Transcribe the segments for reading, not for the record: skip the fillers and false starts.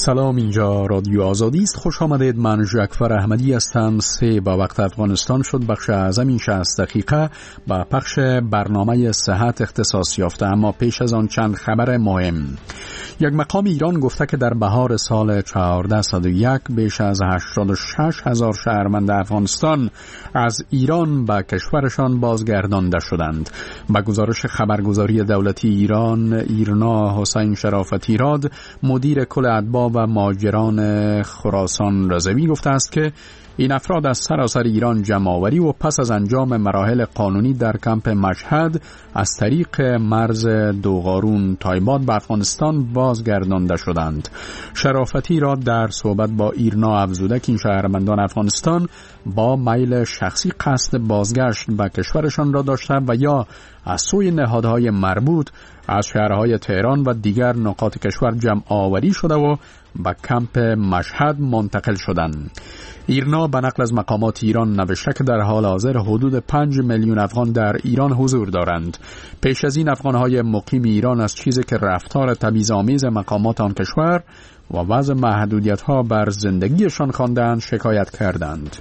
سلام، اینجا رادیو آزادی است. خوش آمدید. من جعفر احمدی هستم. 3 با وقت افغانستان شد. بخش اعظم این 60 دقیقه با پخش برنامه صحت اختصاص یافته. اما پیش از آن چند خبر مهم. یک مقام ایران گفته که در بهار سال 1401 بیش از 86,000 شهروند افغانستان از ایران به کشورشان بازگردانده شدند. با گزارش خبرگزاری دولتی ایران، ایرنا حسین شرافتی راد، مدیر کل اتباع و مهاجران خراسان رضوی گفته است که این افراد از سراسر ایران جمع‌آوری و پس از انجام مراحل قانونی در کمپ مشهد از طریق مرز دوغارون تایباد به افغانستان بازگردانده شدند. شرافتی را در صحبت با ایرنا افزوده که این شهروندان افغانستان با میل شخصی قصد بازگشت به کشورشان را داشته و یا از سوی نهادهای مربوط از شهرهای تهران و دیگر نقاط کشور جمع آوری شده و به کمپ مشهد منتقل شدند. ایرنا به نقل از مقامات ایران نوشته که در حال حاضر حدود 5 میلیون افغان در ایران حضور دارند. پیش از این افغانهای مقیم ایران از چیزی که رفتار تبعیض‌آمیز مقامات آن کشور و وضع محدودیت‌ها بر زندگیشان خواندند شکایت کردند.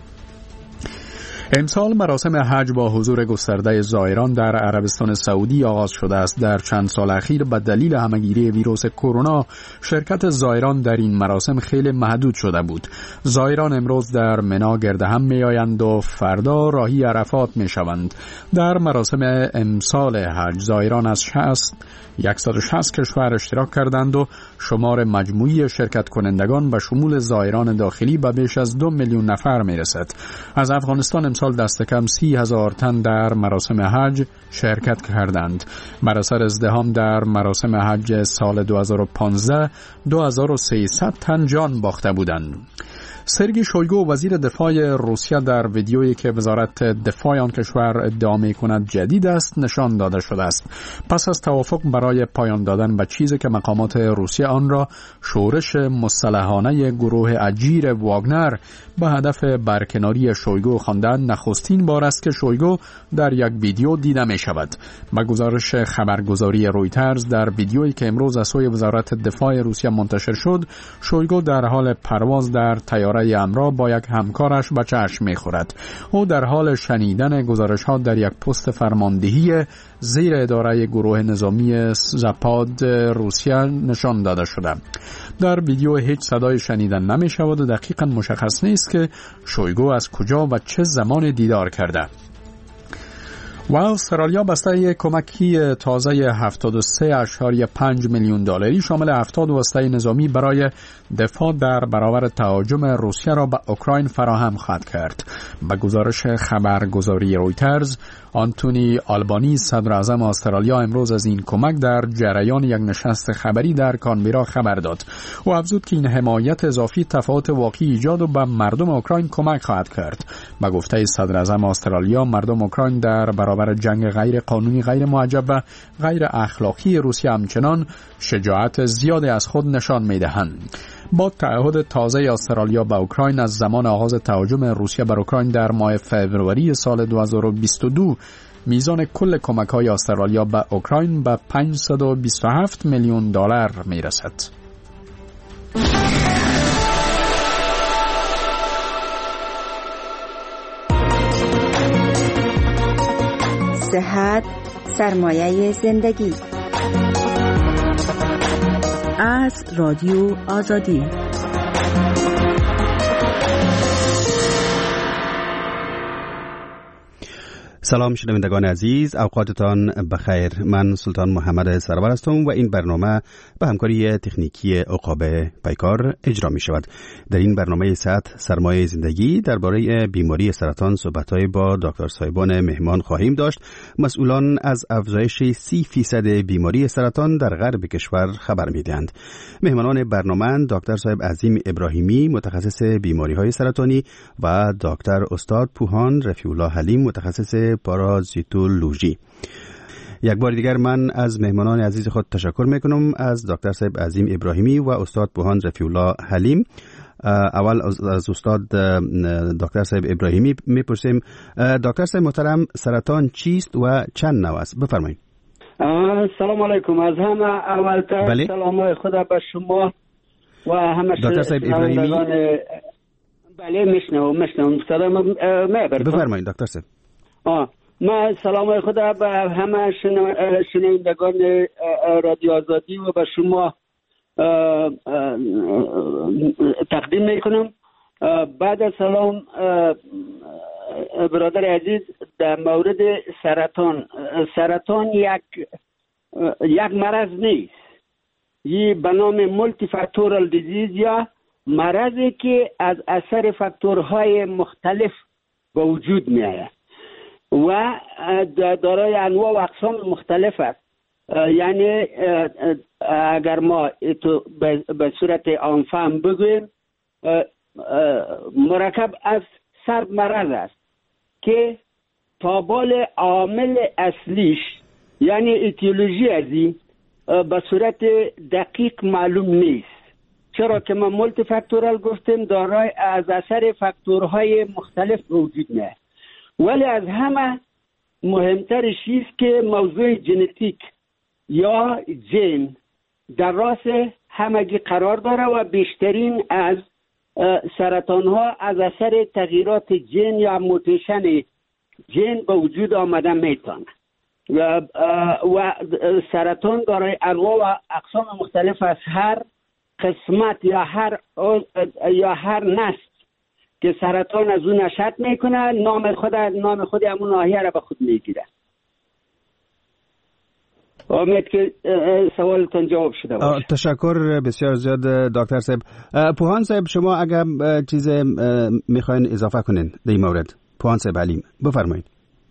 امسال مراسم حج با حضور گسترده زائران در عربستان سعودی آغاز شده است. در چند سال اخیر به دلیل همه‌گیری ویروس کرونا شرکت زائران در این مراسم خیلی محدود شده بود. زائران امروز در منا گرد هم می‌آیند و فردا راهی عرفات می‌شوند. در مراسم امسال حج زائران از 160 کشور اشتراک کردند و شمار مجموعی شرکت کنندگان به شمول زائران داخلی به بیش از 2 میلیون نفر می‌رسد. از افغانستان امسال دست کم 30,000 تن در مراسم حج شرکت کردند. بر اثر ازدحام در مراسم حج سال 2015 2300 تن جان باخته بودند. سرگئی شویگو وزیر دفاع روسیه در ویدیویی که وزارت دفاع آن کشور ادعا می‌کند جدید است نشان داده شده است. پس از توافق برای پایان دادن به چیزی که مقامات روسیه آن را شورش مصطلحانه گروه اجیر واگنر به هدف برکناری شویگو خواندند، نخستین بار است که شویگو در یک ویدیو دیده می شود. به گزارش خبرگزاری رویترز، در ویدیویی که امروز از سوی وزارت دفاع روسیه منتشر شد، شویگو در حال پرواز در طیاره امرا با یک همکارش به چشم می‌خورد. او در حال شنیدن گزارش‌ها در یک پست فرماندهی زیر اداره گروه نظامی زاپاد روسیه نشان داده شده. در ویدیو هیچ صدای شنیدن نمی‌شود و دقیقاً مشخص نیست که شویگو از کجا و چه زمان دیدار کرده. و استرالیا بسته کمکی تازه 73.5 میلیون دلاری شامل 70 واسطه نظامی برای دفاع در برابر تهاجم روسیه را به اوکراین فراهم خواهد کرد. به گزارش خبرگزاری رویترز، آنتونی آلبانی صدر اعظم استرالیا امروز از این کمک در جریان یک نشست خبری در کانبرا خبر داد. او افزود که این حمایت اضافی تفاوت واقعی ایجاد و به مردم اوکراین کمک خواهد کرد. به گفته صدر اعظم استرالیا، مردم اوکراین در برابر جنگ غیر قانونی، غیر معجب و غیر اخلاقی روسیه همچنان شجاعت زیادی از خود نشان می‌دهند. با تعهد تازه استرالیا به اوکراین از زمان آغاز تهاجم روسیه بر اوکراین در ماه فوریه سال 2022 میزان کل کمک‌های استرالیا به اوکراین به 527 میلیون دلار میرسد. صحت سرمایه زندگی از رادیو آزادی. سلام شنوندگان عزیز، اوقاتتان بخیر. من سلطان محمد سرور هستم و این برنامه به همکاری تکنیکی عقابه پیکار اجرا می شود. در این برنامه صحت سرمایه زندگی درباره بیماری سرطان صحبت‌های با دکتر صاحبان مهمان خواهیم داشت. مسئولان از افزایش 30% بیماری سرطان در غرب کشور خبر می‌دهند. مهمانان برنامه دکتر صاحب عظیم ابراهیمی متخصص بیماری‌های سرطانی و دکتر استاد پوهان رفیع الله حلیم متخصص پارازیتولوژی. یک بار دیگر من از مهمانان عزیز خود تشکر میکنم، از دکتر صاحب عظیم ابراهیمی و استاد پوهان رفیع الله حلیم. اول از استاد دکتر صاحب ابراهیمی میپرسیم. دکتر صاحب محترم، سرطان چیست و چند نوع است؟ بفرمایید. سلام علیکم. از همه اولتر سلام خدا به شما و همه دکتر صاحب ابراهیمی. بله میشنوم سلام بفرمایید دکتر صاحب. من سلام خدا به همه شنوندگان رادیو آزادی و به شما تقدیم میکنم. بعد از سلام برادر عزیز، در مورد سرطان یک مرض نیست، یه به نام مولتی فاکتورال دیزیز یا مرضی که از اثر فاکتورهای مختلف به وجود می آید و دارای انواع و اقسام مختلف است. یعنی اگر ما به صورت عام‌فهم بگوییم، مرکب از سرد مرض است که تابال عامل اصلیش یعنی ایتیولوژی ازی به صورت دقیق معلوم نیست. چرا که ما مولتی فاکتورال گفتیم، دارای از اثر فاکتورهای مختلف وجود میاد. ولی از همه مهمتر چیز که موضوع ژنتیک یا ژن در راس همگی قرار داره و بیشترین از سرطان ها از اثر تغییرات ژن یا موتیشن ژن به وجود آمده میتونه و سرطان دارای انواع و اقسام مختلف از هر قسمت یا هر نسل که سرطان از اون نشأت میکنه نام خود همون ناحیه را به خود میگیره. امید که سوالتون جواب شده باشه. تشکر بسیار زیاد دکتر صاحب. پوهان صاحب، شما اگر چیز میخواین اضافه کنین در این مورد، پوهان صاحب علیم بفرمایید.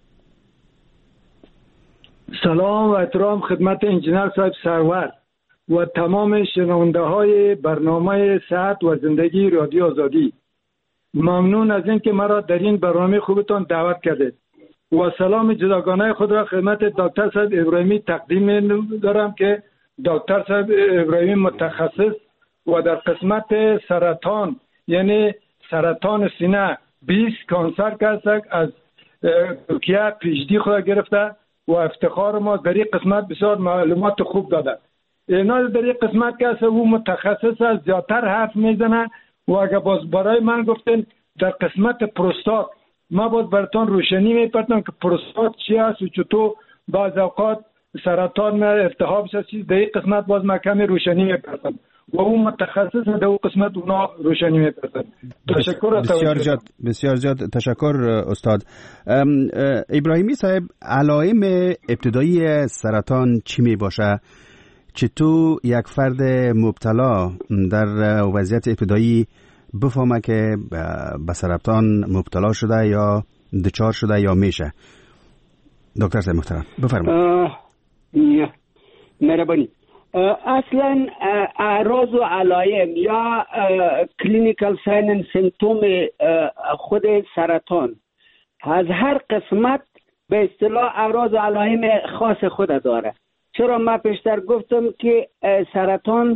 سلام و احترام خدمت انجینر صاحب سرور و تمام شنونده های برنامه صحت و زندگی رادیو آزادی. ممنون از اینکه مرا در این برنامه خوبتان دعوت کردید و سلام جداگانه خود را خدمت دکتر صاحب ابراهیمی تقدیم دارم که دکتر صاحب ابراهیمی متخصص و در قسمت سرطان یعنی سرطان سینه 20 کانسر کسک از ترکیه پیشدی خود گرفته و افتخار ما در این قسمت بسیار معلومات خوب داده. اینا در این قسمت که او متخصص است زیادتر حرف میزنه و اگر باز برای من گفتن در قسمت پروستات ما باید براتون روشنی میپرتم که پروستات چی است و چطور بعض اوقات سرطان التهاب چیز در این قسمت باز ما کمی روشنی میپرتم و اون متخصص در اون قسمت اونا روشنی میپرتم. تشکر. بسیار زیاد تشکر استاد. ابراهیمی صاحب، علائم ابتدایی سرطان چی می باشه؟ چطور یک فرد مبتلا در وضعیت ابتدایی بفهمه که به سرطان مبتلا شده یا دچار شده یا میشه؟ دکتر صاحب محترم بفرمایید. مهربانی. اصلا اعراض و علائم یا کلینیکال ساین اند سیمپتوم خود سرطان از هر قسمت به اصطلاح اعراض و علائم خاص خود داره. چرا من پیشتر گفتم که سرطان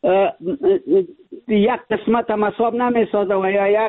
یک قسمت هم حساب نمیسازه و یا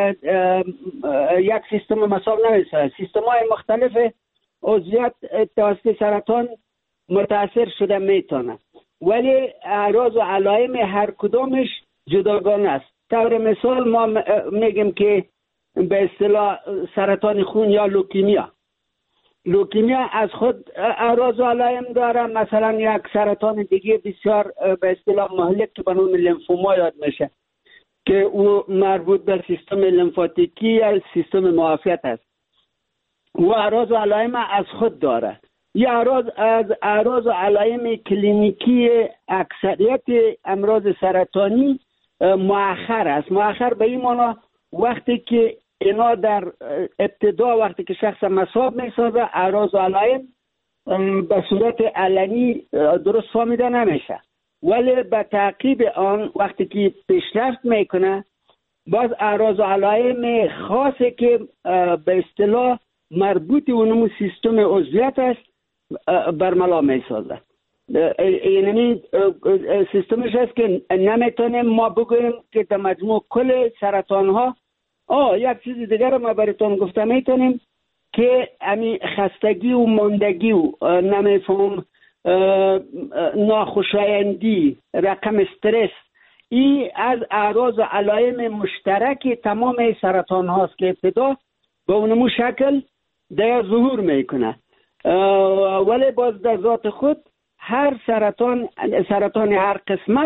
یک سیستم هم حساب نمیسازه. سیستم های مختلف عضویت توسط سرطان متاثر شده میتونه، ولی اعراض و علائم هر کدومش جداگانه است. طور مثال ما میگیم که به اصطلاح سرطان خون یا لوکیمیا از خود اعراض و علائم داره. مثلا یک سرطان دیگه بسیار به اصطلاح مهلک که به نام لیمفوما یاد میشه که او مربوط به سیستم لیمفاتیکی یا سیستم معافیت است و اعراض و علائم از خود داره. یا اعراض و علائم کلینیکی اکثریت امراض سرطانی مؤخر است. مؤخر به این معنی وقتی که اینا در ابتدا وقتی که شخص مصاب میسازه اعراض و علائم به صورت علنی درست فهمیده نمیشه، ولی به تعقیب آن وقتی که پیشرفت میکنه باز اعراض و علائم خاصی که به اصطلاح مربوط اونمو سیستم عضویت است برملا میسازه. یعنی سیستمش هست که نمیتونیم ما بگوییم که در مجموع کل سرطان ها یک چیز دیگر ما براتون گفته میتونیم که امی خستگی و ماندگی و نمیفهم ناخوشایندی رقم استرس این از اعراض و علائم مشترک تمام سرطان هاست که ابتدا به اونمو شکل در ظهور میکنه، ولی باز در ذات خود هر سرطان هر قسمت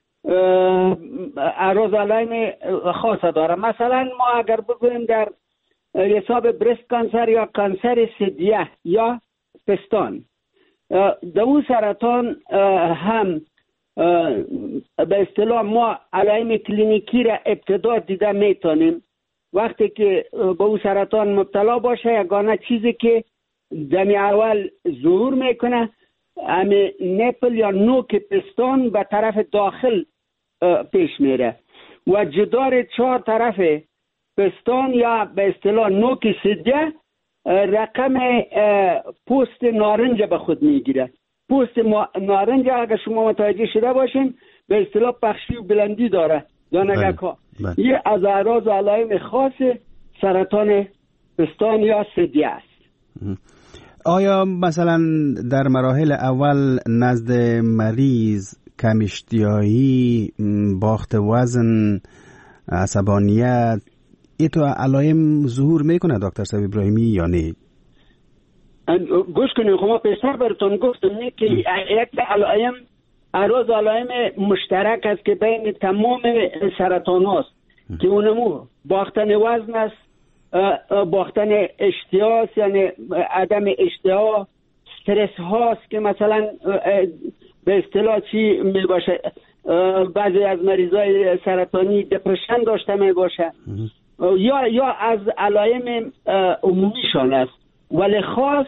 اعراض علائم خاص داره. مثلا ما اگر بگویم در حساب برست کانسر یا کانسر ثدیه یا پستان، در اون سرطان هم به اصطلاح ما علائم کلینیکی را ابتدا دیده میتونیم. وقتی که به اون سرطان مبتلا باشه، یگانه چیزی که دمی اول ظهور میکنه همین نپل یا نوک پستان به طرف داخل پیش میره و جدار 4 طرف پستان یا به اصطلاح نوک ثدیه رقم پوست نارنج به خود میگیره. پوست نارنج اگر شما متوجه شده باشین به اصطلاح پخشی و بلندی داره دانگک ها. یه از اعراض و علائم خاص سرطان پستان یا ثدیه است. آیا مثلا در مراحل اول نزد مریض کم اشتیاقی، باخت وزن، عصبانیت، این تو علائم ظهور میکنه دکتر صاحب ابراهیمی یا نه؟ گوش کنید، خب ما پیشتر براتون گفتم که یک علائم اعراض علائم مشترک است که بین تمام سرطان هاست که اونمو باختن وزن است، باختن اشتها، یعنی عدم اشتها، استرس هاست که مثلا به اصطلاح چی می باشه، بعضی از مریضای سرطانی دپرشن داشته می باشه یا از علائم عمومیشان است، ولی خاص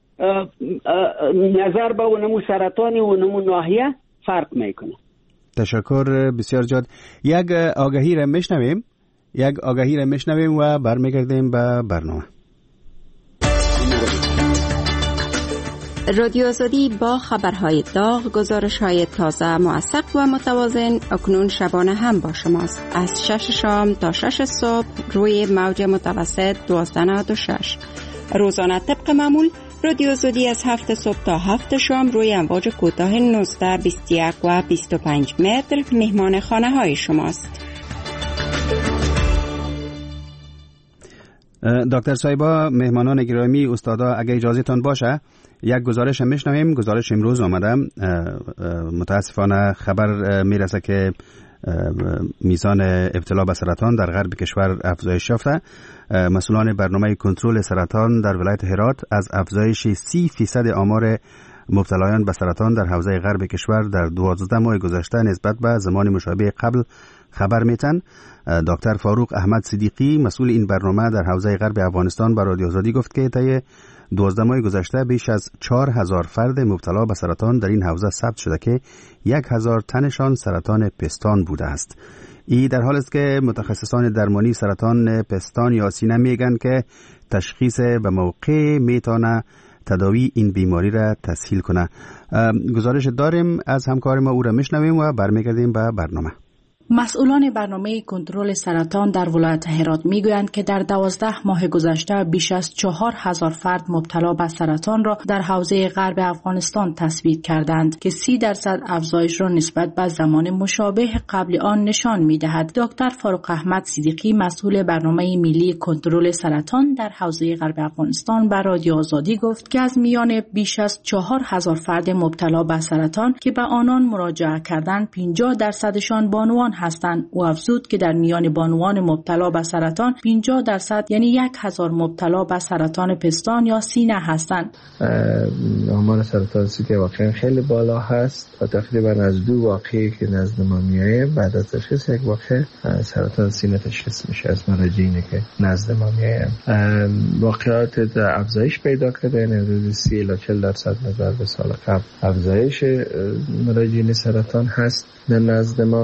نظر به اونمو سرطانی و اونمو ناحیه فرق میکنه. تشکر بسیار زیاد. یک آگهی را میشنویم و برمیگردیم به برنامه. رادیو آزادی با خبرهای داغ، گزارش‌های تازه، موثق و متوازن اکنون شبانه هم با شماست. از 6 شام تا 6 صبح روی موج متوسط 1296. روزانه طبق معمول رادیو آزادی از 7 صبح تا 7 شام روی امواج کوتاه 19، 21 و 25 متر مهمان خانه های شماست. دکتر صاحبا، مهمانان گرامی، استادا، اگه اجازهتان باشه یک گزارش هم میشنویم. گزارش امروز آمده. متاسفانه خبر میرسه که میزان ابتلا به سرطان در غرب کشور افزایش یافته. مسئولان برنامه کنترل سرطان در ولایت هرات از افزایش 30% آمار مبتلایان به سرطان در حوزه غرب کشور در 12 ماه گذشته نسبت به زمان مشابه قبل خبر میتن. دکتر فاروق احمد صدیقی مسئول این برنامه در حوزه غرب افغانستان به رادیو آزادی گفت که طی 12 ماه گذشته بیش از 4000 فرد مبتلا به سرطان در این حوزه ثبت شده که 1000 تنشان سرطان پستان بوده است. ای در حال است که متخصصان درمانی سرطان پستان یا سینه میگن که تشخیص به موقع میتونه تداوی این بیماری را تسهیل کنه. گزارش داریم از همکار ما، او را میشنویم و برمیگردیم به برنامه. مسئولان برنامه کنترل سرطان در ولایت هرات میگویند که در 12 ماه گذشته بیش از 4000 فرد مبتلا به سرطان را در حوزه غرب افغانستان تثبیت کردند که 30% افزایش را نسبت به زمان مشابه قبل آن نشان میدهد. دکتر فاروق احمد صدیقی مسئول برنامه ملی کنترل سرطان در حوزه غرب افغانستان به رادیو آزادی گفت که از میان بیش از 4000 فرد مبتلا به سرطان که به آنان مراجعه کردند 50% بانوان هستند. او افزود که در میان بانوان مبتلا به سرطان 50% یعنی 1000 مبتلا به سرطان پستان یا سینه هستند. آمار سرطان سینه واقعا خیلی بالا هست و تقریبا از 2 واقعی که نزد ما میایه بعد از تشخیص یک واقع سرطان سینه تشخیص میشه از مراجعینی که نزد ما میایه. واقعات افزایش پیدا کرده، حدود 30 الی 40% نسبت به سال قبل افزایش مراجعین سرطان هست در نزد ما.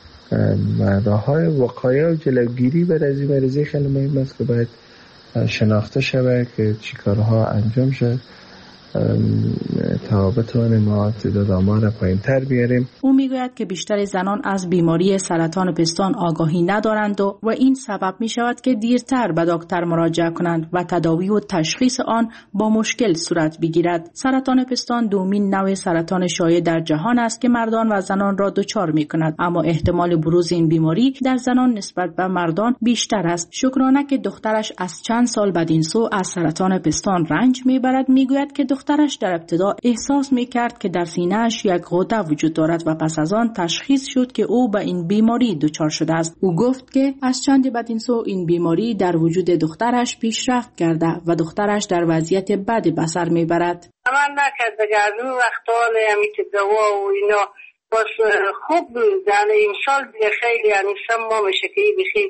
و راه‌های وقایع و جلوگیری بر از این مریضی خیلی مهم است که باید شناخته شود که چی کارها انجام شد تا بتوانیم ما تعداد آمار پایین تر بیاریم. او میگوید که بیشتر زنان از بیماری سرطان پستان آگاهی ندارند و این سبب می شود که دیرتر به دکتر مراجعه کنند و تداوی و تشخیص آن با مشکل صورت بگیرد. سرطان پستان دومین نوع سرطان شایع در جهان است که مردان و زنان را دچار می کند، اما احتمال بروز این بیماری در زنان نسبت به مردان بیشتر است. شکرانه که دخترش از چند سال بدین سو از سرطان پستان رنج میبرد، میگوید که دخترش در ابتدا احساس میکرد که در سینه‌اش یک غده وجود دارد و پس از آن تشخیص شد که او به این بیماری دچار شده است. او گفت که از چند بعد این سو این بیماری در وجود دخترش پیشرفت کرده و دخترش در وضعیت بدی به سر میبرد. من نکرد دیگه از اون وقتا که دوا و اینا باش خوب در این سال دیگه خیلی یعنی سما میشه که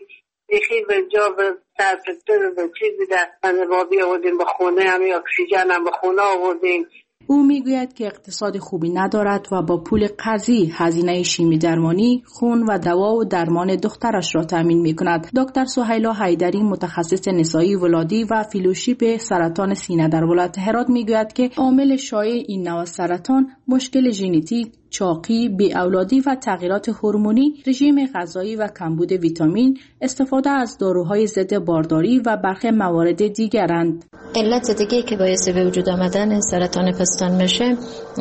بخیر به جا به ترپتر به چیزی در بابی آوردیم به خونه، همی اکسیژن هم به خونه آوردیم. او میگوید که اقتصاد خوبی ندارد و با پول قرضی هزینه شیمی درمانی، خون و دوا و درمان دخترش را تامین میکند. دکتر سهیلا حیدری متخصص نسایی ولادی و فیلوشیپ سرطان سینه در ولایت هرات میگوید که عامل شایع این نوع سرطان مشکل ژنتیک، چاقی، بی‌اولادی و تغییرات هورمونی، رژیم غذایی و کمبود ویتامین، استفاده از داروهای ضد بارداری و برخی موارد دیگرند. علت دیگه که باعث به وجود آمدن سرطان پستان میشه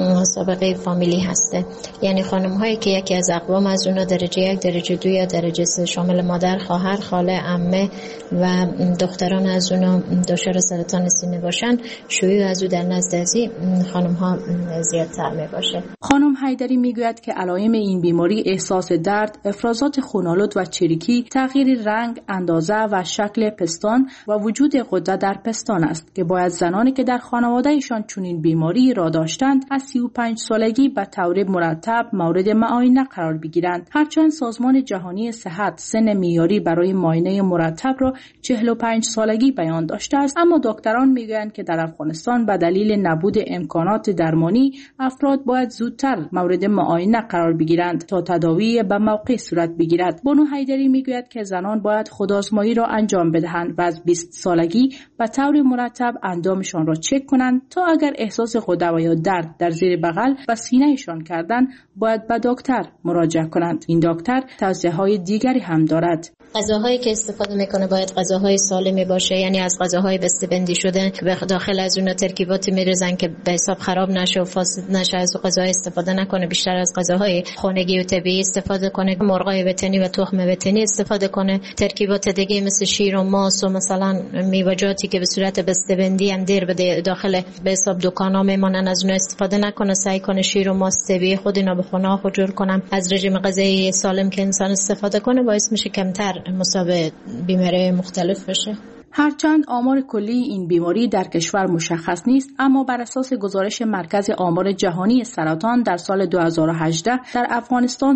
سابقه فامیلی هسته. یعنی خانم هایی که یکی از اقوام از اونها درجه 1، درجه 2 یا درجه 3 شامل مادر، خواهر، خاله، عمه و دختران از اونها دچار سرطان سینه باشن، شیوع از او در نزد ازی خانم ها زیادتر می باشه. خانم حیدری میگوید که علائم این بیماری احساس درد، افرازات خونالود و چریکی، تغییر رنگ، اندازه و شکل پستان و وجود غده در پستان است که باید زنانی که در خانوادهشان چنین بیماری را داشتند از 35 سالگی به طور مرتب مورد معاینه قرار بگیرند. هرچند سازمان جهانی صحت سن معیاری برای معاینه مرتب را 45 سالگی بیان داشته است، اما دکتران میگویند که در افغانستان به دلیل نبود امکانات درمانی افراد باید زودتر مورد معاینه قرار بگیرند تا تداوی به موقع صورت بگیرد. بانو حیدری میگوید که زنان باید خودآزمایی را انجام بدهند و از 20 سالگی به طور مرتب اندامشان را چک کنند تا اگر احساس غده و یا درد در زیر بغل و سینه‌شان کردن باید به دکتر مراجعه کنند. این دکتر توصیه‌های دیگری هم دارد. غذاهایی که استفاده میکنه باید غذاهای سالمی باشه، یعنی از غذاهای بسته‌بندی شده به داخل از اون ترکیباتی میریزن که به حساب خراب نشه و فاسد نشه. از غذاهای استفاده نکنه، بیشتر از غذاهای خانگی و طبیعی استفاده کنه، مرغای وطنی و تخم وطنی استفاده کنه. ترکیبات دیگه مثل شیر و ماست و مثلا میوه‌جاتی که به صورت بسته‌بندی هم دیر به داخل به حساب دکانا میمونن از اون استفاده نکنه. سعی کنه شیر و ماست طبیعی خود اینا به خونه جور کنم. از رژیم غذایی سالم که انسان استفاده کنه باعث میشه کمتر مصاب بیماری مختلف بشه. هرچند آمار کلی این بیماری در کشور مشخص نیست، اما بر اساس گزارش مرکز آمار جهانی سرطان در سال 2018 در افغانستان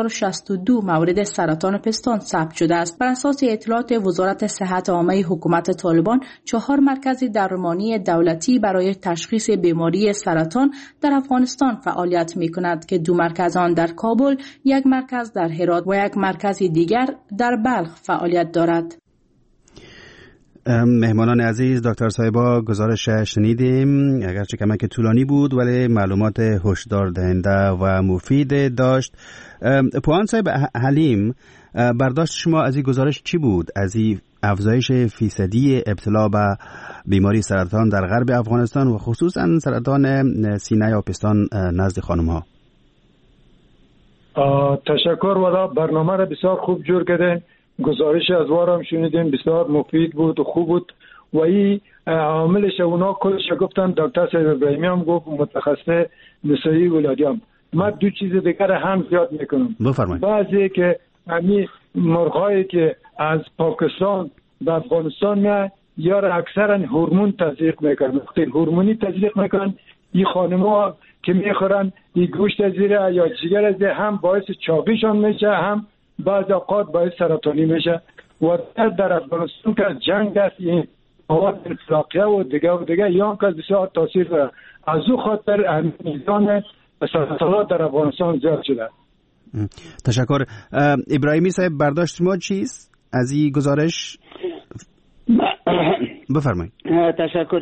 3062 مورد سرطان پستان ثبت شده است. بر اساس اطلاعات وزارت صحت عامه حکومت طالبان، 4 مرکز درمانی دولتی برای تشخیص بیماری سرطان در افغانستان فعالیت می‌کند که 2 مرکز آن در کابل، 1 مرکز در هرات و 1 مرکز دیگر در بلخ فعالیت دارد. مهمانان عزیز، دکتر صاحبا گزارش شنیدیم، اگرچه کمک طولانی بود ولی معلومات هشدار دهنده و مفید داشت. پوان صاحب حلیم، برداشت شما از این گزارش چی بود؟ از این افزایش فیصدی ابتلا به بیماری سرطان در غرب افغانستان و خصوصا سرطان سینه یا پستان نزد خانم ها؟ تشکر، ولی برنامه را بسیار خوب جور کردین. گزارش از وارم شنیدیم، بسیار مفید بود و خوب بود و این عاملش اونا کلش گفتن. دکتر صاحب ابراهیمی هم گفت، متخصص نسایی ولادی هم. من 2 چیز دیگر هم زیاد میکنم. بفرمایید. بعضی که همین مرغایی که از پاکستان به افغانستان میاد یا اکثرا هورمون تزریق میکنن. وقتی هورمونی تزریق میکنن، این خانم‌ها که میخورن این گوشت زیره یا جگر از هم باعث چاقیشان میشه، هم بعض اوقات باعث سرطانی میشه. و در افغانستان که جنگ است، این مواد انفلاقیه و دیگه یا که بسیار تاثیر داره. از او خاطر میزان سرطانات در افغانستان زیاد شده. تشکر. ابراهیمی صاحب، برداشت ما چیست از این گزارش؟ بفرمایید. تشکر.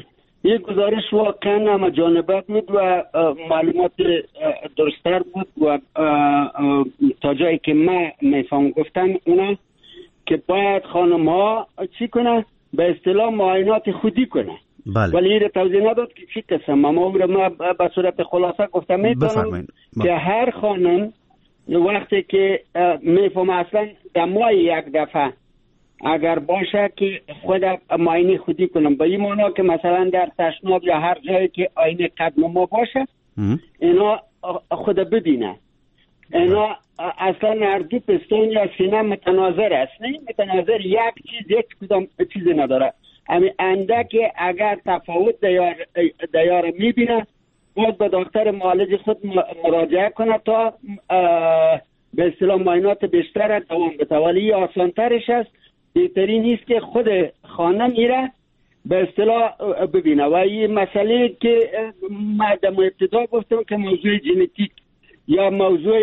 این گزارش واقعا همه جانبه بود و معلومات درستر بود و تا جایی که من میفهم گفتن اونا که باید خانم ها چی کنه؟ به اصطلاح معاینات خودی کنه. بله. ولی این توضیح نداد که چی قسم. اما من به صورت خلاصه گفتم میتونم که هر خانم وقتی که میفهم اصلا در ماه یک دفعه اگر باشه که خود معاینه خودی کنم، به این معنا که مثلا در تشناب یا هر جایی که آینه قدم ما باشه اینا خود ببینه. اینا اصلا هر دو پستون یا سینه متناظر است، نه متناظر یک کدام چیزی نداره. امی اندک اگر تفاوت دیار میبینه باید به دکتر معالج خود مراجعه کنه تا به اصطلاح معاینات بیشتر دوام بده. ولی آسانترش است، بهترین نیست که خود خانم میره به اصطلاح ببینه. و این مسئله که من در ابتدا گفتم که موضوع ژنتیک یا موضوع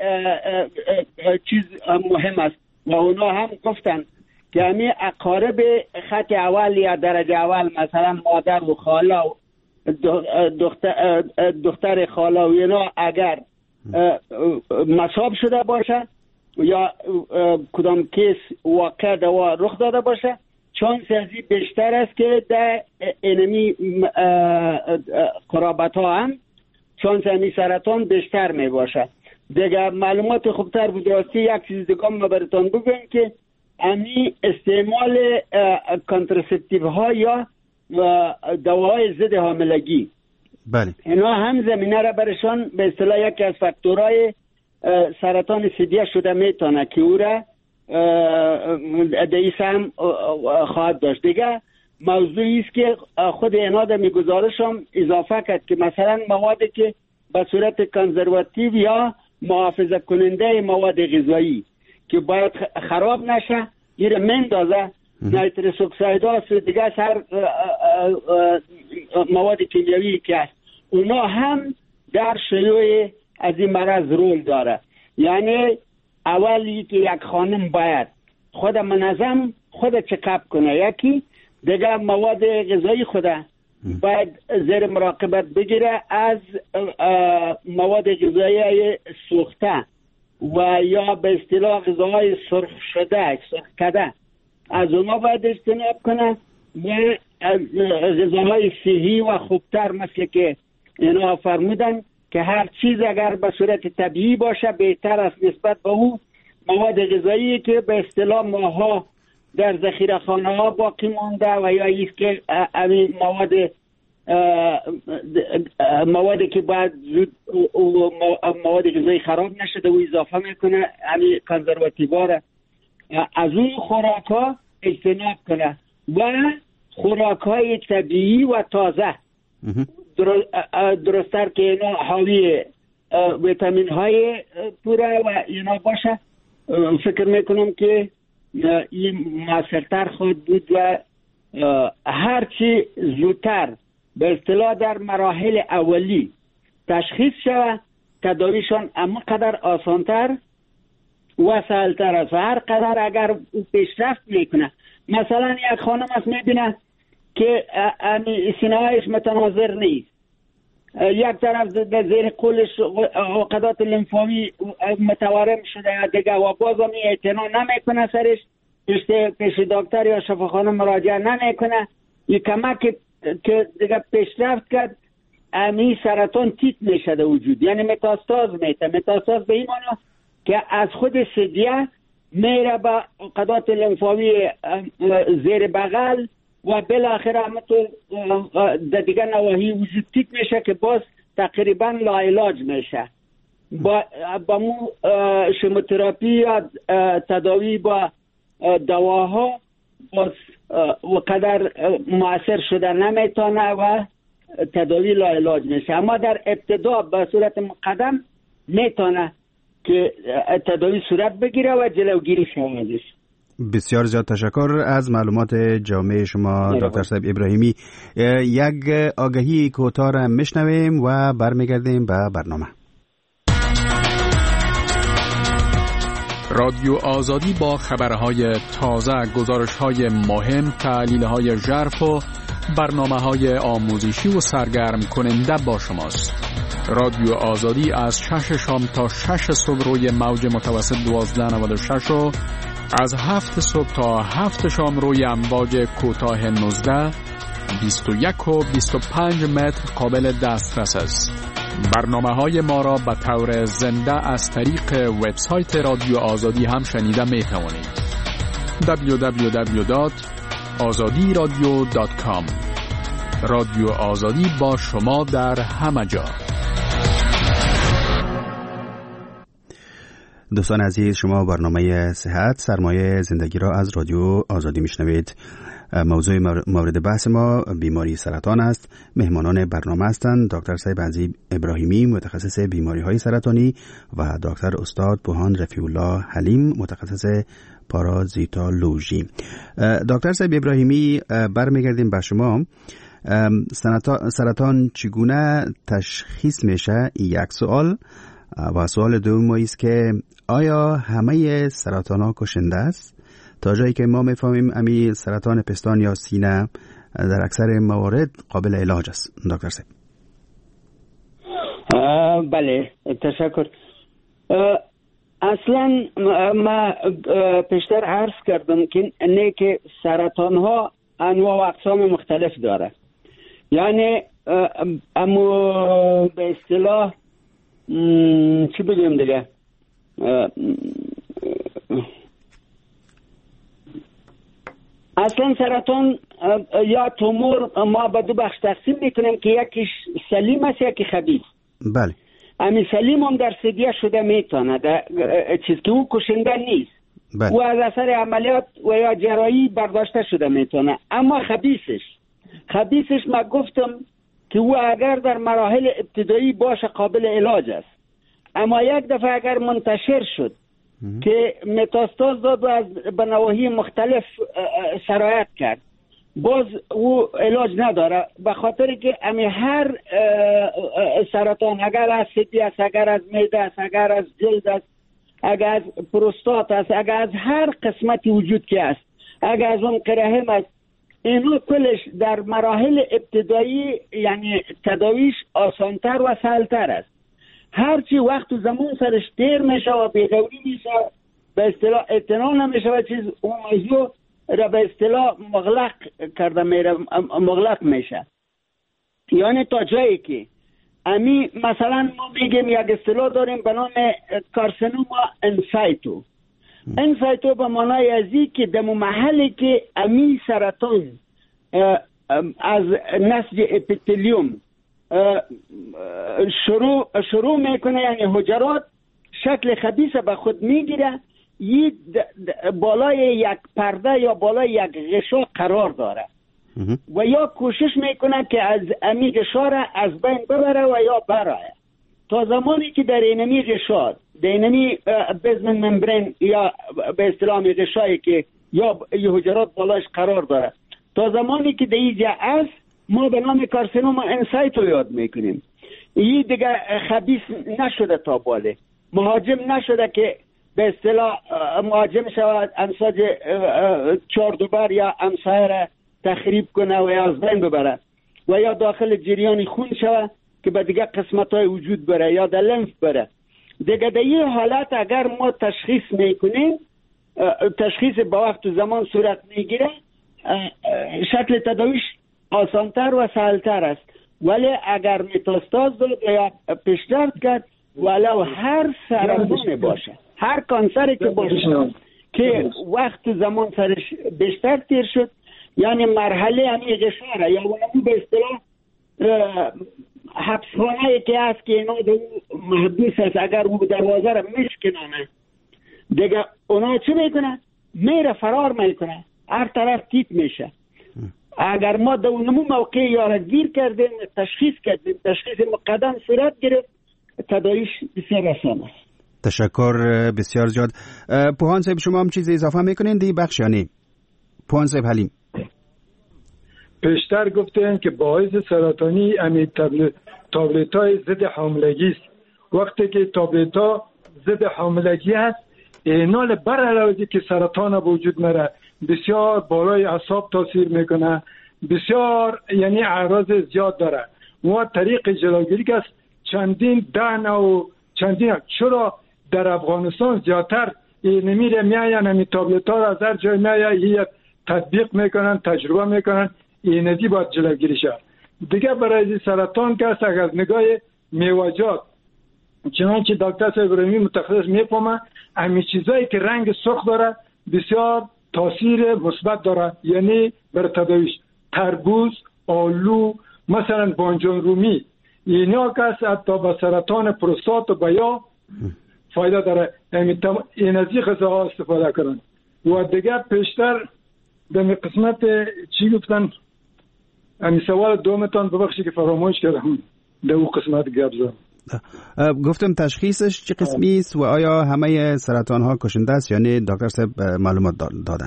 چیز مهم است و اونا هم گفتن که همین اقارب خط اول یا درجه اول مثلا مادر و خاله و دختر خاله و اینا اگر مصاب شده باشه یا کدام کیس واقع دوا رخ داده باشه، چانس ازی بیشتر است که در انمی قرابت ها هم چانس امی سرطان بیشتر می باشه. دیگه معلومات خوبتر بود. راستی یک چیز دیگه ما براتون بگم که امی استعمال کانترسپتیو ها یا دواهای ضد حاملگی، بله، اینا هم زمینه را برشان به اصطلاح یکی از فاکتورهای سرطان ثدیه شده میتونه که او را دیس هم خواهد داشت. دیگه موضوعی است که خود اینا در گزارش هم اضافه کرد که مثلا موادی که به صورت کنزرواتیو یا محافظه کننده مواد غذایی که باید خراب نشه این مندازه، نایترس اکساید هاست و دیگه هر مواد کیمیایی که هست اونا هم در شیوع از این مرض رول داره. یعنی اولی که یک خانم باید خود منظم خود چکاپ کنه، یکی دیگه مواد غذایی خود باید زیر مراقبت بگیره از مواد غذایی سوخته و یا به اصطلاح غذاهای سرخ شده سرخ کده از اونا باید اجتناب کنه و غذاهای صحی و خوبتر مثل که اینا فرمودن که هر چیز اگر به صورت طبیعی باشه بهتر است نسبت به اون مواد غذایی که به اصطلاح ماها در ذخیره خانه ها باقی مونده و یا ایست که موادی که باید زود مواد غذایی خراب نشده و اضافه میکنه همین کنزرواتیوا را از اون خوراک ها اجتناب کنه و خوراک های طبیعی و تازه درستر که اینا حاوی ویتامین های پوره و اینا باشه. فکر میکنم که این موثرتر خود بود و هرچی زودتر به اصطلاح در مراحل اولی تشخیص شود تداویشان اما قدر آسانتر و سهلتر است و هر قدر اگر پیشرفت میکنه. مثلا یک خانم است میبینه که سینه‌هایش متناظر نیست، یک طرف زیر قولش عقدات لمفاوی متورم شده دیگه و بازم اعتنا نمیکنه سرش پیش دکتر یا شفاخانه مراجعه نمیکنه، این کمک که دیگه پیشرفت کرد امی سرطان تیت میشه در وجود، یعنی متاستاز میته. متاستاز به این معنی که از خود ثدیه میره به عقدات لمفاوی زیر بغل و بالاخره همونطور در دیگه نواحی وجود تیت میشه که باز تقریبا لاعلاج میشه. با مو شیموتراپی یا تداوی با دواها باز و قدر مؤثر شده نمیتونه و تداوی لاعلاج میشه، اما در ابتدا به صورت مقدم میتونه که تداوی صورت بگیره و جلوگیری شود. بسیار زیاد تشکر از معلومات جامع شما دکتر صاحب ابراهیمی. یک آگهی کوتاه را میشنویم و برمیگردیم به برنامه. رادیو آزادی با خبرهای تازه، گزارش‌های مهم، تحلیل‌های ژرف و برنامه‌های آموزشی و سرگرم کننده با شماست. رادیو آزادی از 6 شام تا 6 صبح روی موج متوسط 1296 و از 7 صبح تا 7 شام روی امواج کوتاه 19 21 و 25 متر قابل دسترس است. برنامه‌های ما را به طور زنده از طریق وبسایت رادیو آزادی هم شنیده می توانید. www.azadiradio.com. رادیو آزادی با شما در همه جا. دوستان عزیز، شما برنامه صحت سرمایه زندگی را از رادیو آزادی میشنوید. موضوع مورد بحث ما بیماری سرطان است. مهمانان برنامه هستند دکتر سید عزیز ابراهیمی، متخصص بیماری های سرطانی، و دکتر استاد بوهان رفیع الله حلیم، متخصص پارازیتولوژی. دکتر سید ابراهیمی، برمیگردیم به شما. سرطان چگونه تشخیص میشه؟ یک سوال. و سوال دوم است که آیا همه سرطان ها کشنده است؟ تا جایی که ما میفهمیم امی سرطان پستان یا سینه در اکثر موارد قابل علاج است. دکتر سید. بله، تشکر. اصلا ما پیشتر عرض کردم که سرطان ها انواع و اقسام مختلف داره. یعنی اما به اصطلاح چی بگیم دیگه، اصلا سرطان یا تومور ما به دو بخش تقسیم میکنیم که یکیش سلیم است یکی خبیث. بله. امی سلیم هم در سدیه شده میتونه، چیز که او کشنده نیست. بله. او از اثر عملیات و یا جراحی برداشته شده میتونه. اما خبیثش ما گفتم که او اگر در مراحل ابتدایی باشه قابل علاج است، اما یک دفعه اگر منتشر شد که متاستاز داد و از به نواحی مختلف سرایت کرد، باز او علاج نداره، به خاطر که امی هر سرطان، اگر از سدیه است، اگر از معده است، اگر از جلد است، اگر از پروستات است، اگر از هر قسمتی وجود که است، اگر از اون رحم است، اینو کلش در مراحل ابتدایی یعنی تداویش آسانتر و سهلتر است. هرچی وقت و زمان سرش دیر میشه و بیغوری میشه، به اصطلاح اعتنا نمیشه و چیز اون موضوع را به اصطلاح مغلق میشه. یعنی تا جایی که امی مثلا ما میگیم یک اصطلاح داریم به نام کارسینوما انسایتو. انسایتو به معنای ازی که در محلی که امی سرطان از نسج اپیتلیوم شروع میکنه، یعنی حجرات شکل خبیث به خود میگیره، بالای یک پرده یا بالای یک غشا قرار داره و یا کوشش میکنه که از امی غشا را از بین ببره و یا برایه. تا زمانی که در اینمی غشا، در اینمی بزمن ممبرین یا به اصطلاح غشایی که یا حجرات بالاش قرار داره، تا زمانی که در اینجا است، ما به نام کارسینوما انسایتو یاد میکنیم. این دیگه خبیث نشده، تا باله مهاجم نشده که به اصطلاح مهاجم شود امساج چاردوبر یا امسایه را تخریب کنه و یا از بین ببره و یا داخل جریان خون شود که به دیگه قسمت های وجود بره یا در لنف بره. دیگه در این حالت اگر ما تشخیص میکنیم، تشخیص با وقت و زمان صورت میگیره، شکل تداویش آسانتر و سهلتر است. ولی اگر متاستاز داد یا پیشرفت کرد، ولو هر سرطان باشه، هر کانسری که باشه که وقت و زمان سرش بیشتر تیر شد، یعنی مرحله همی غشاره یا اونمو به اصطلاح حبسخانه که هست که اینا دو محبوس هست، اگر او دروازه را میشکنانه دیگه اونا چی میکنه؟ میره فرار میکنه، هر طرف تیت میشه. اگر ما در اونمو موقع یارا گیر کردیم، تشخیص کردیم، تشخیص مقدم صورت گرفت، تداویش بسیار آسان است. تشکر بسیار زیاد. پوهان صاحب، شما هم چیز اضافه میکنین دی بخش یا نه؟ پوهان صاحب حلیم. پیشتر گفتن که باعث سرطانی امی تابلت های ضد حاملگی است. وقتی که تابلت ها ضد حاملگی است، اینال بر علاوه که سرطان وجود مره بسیار بالای اعصاب تاثیر میکنه، بسیار یعنی اعراض زیاد داره و طریق جلوگیری است چندین دهن و چندین. چرا در افغانستان زیادتر نمیره میاین همین تابلت ها از هر جای میاین تطبیق میکنن تجربه میکنن اینجی باید جلوگیری شد. دیگه برای سرطان که است اگر نگاه میوجات چنانچه دکتر صاحب ابراهیمی متخصص میفهمه همین چیزایی که رنگ سرخ داره بسیار تاثیر مثبت داره، یعنی بر تداویش تربوز، آلو، مثلا بانجان رومی اینا که است حتی به سرطان پروستات و بیا فایده داره. این از این غذاها استفاده کنن. و دیگه پیشتر در قسمت چی گفتن همین سوال دومتان ببخشید که فراموش کردم در اون قسمت گپ زدم. گفتم تشخیصش چه قسمی است و آیا همه سرطان ها کشنده است؟ یعنی دکتر صاحب معلومات دادن.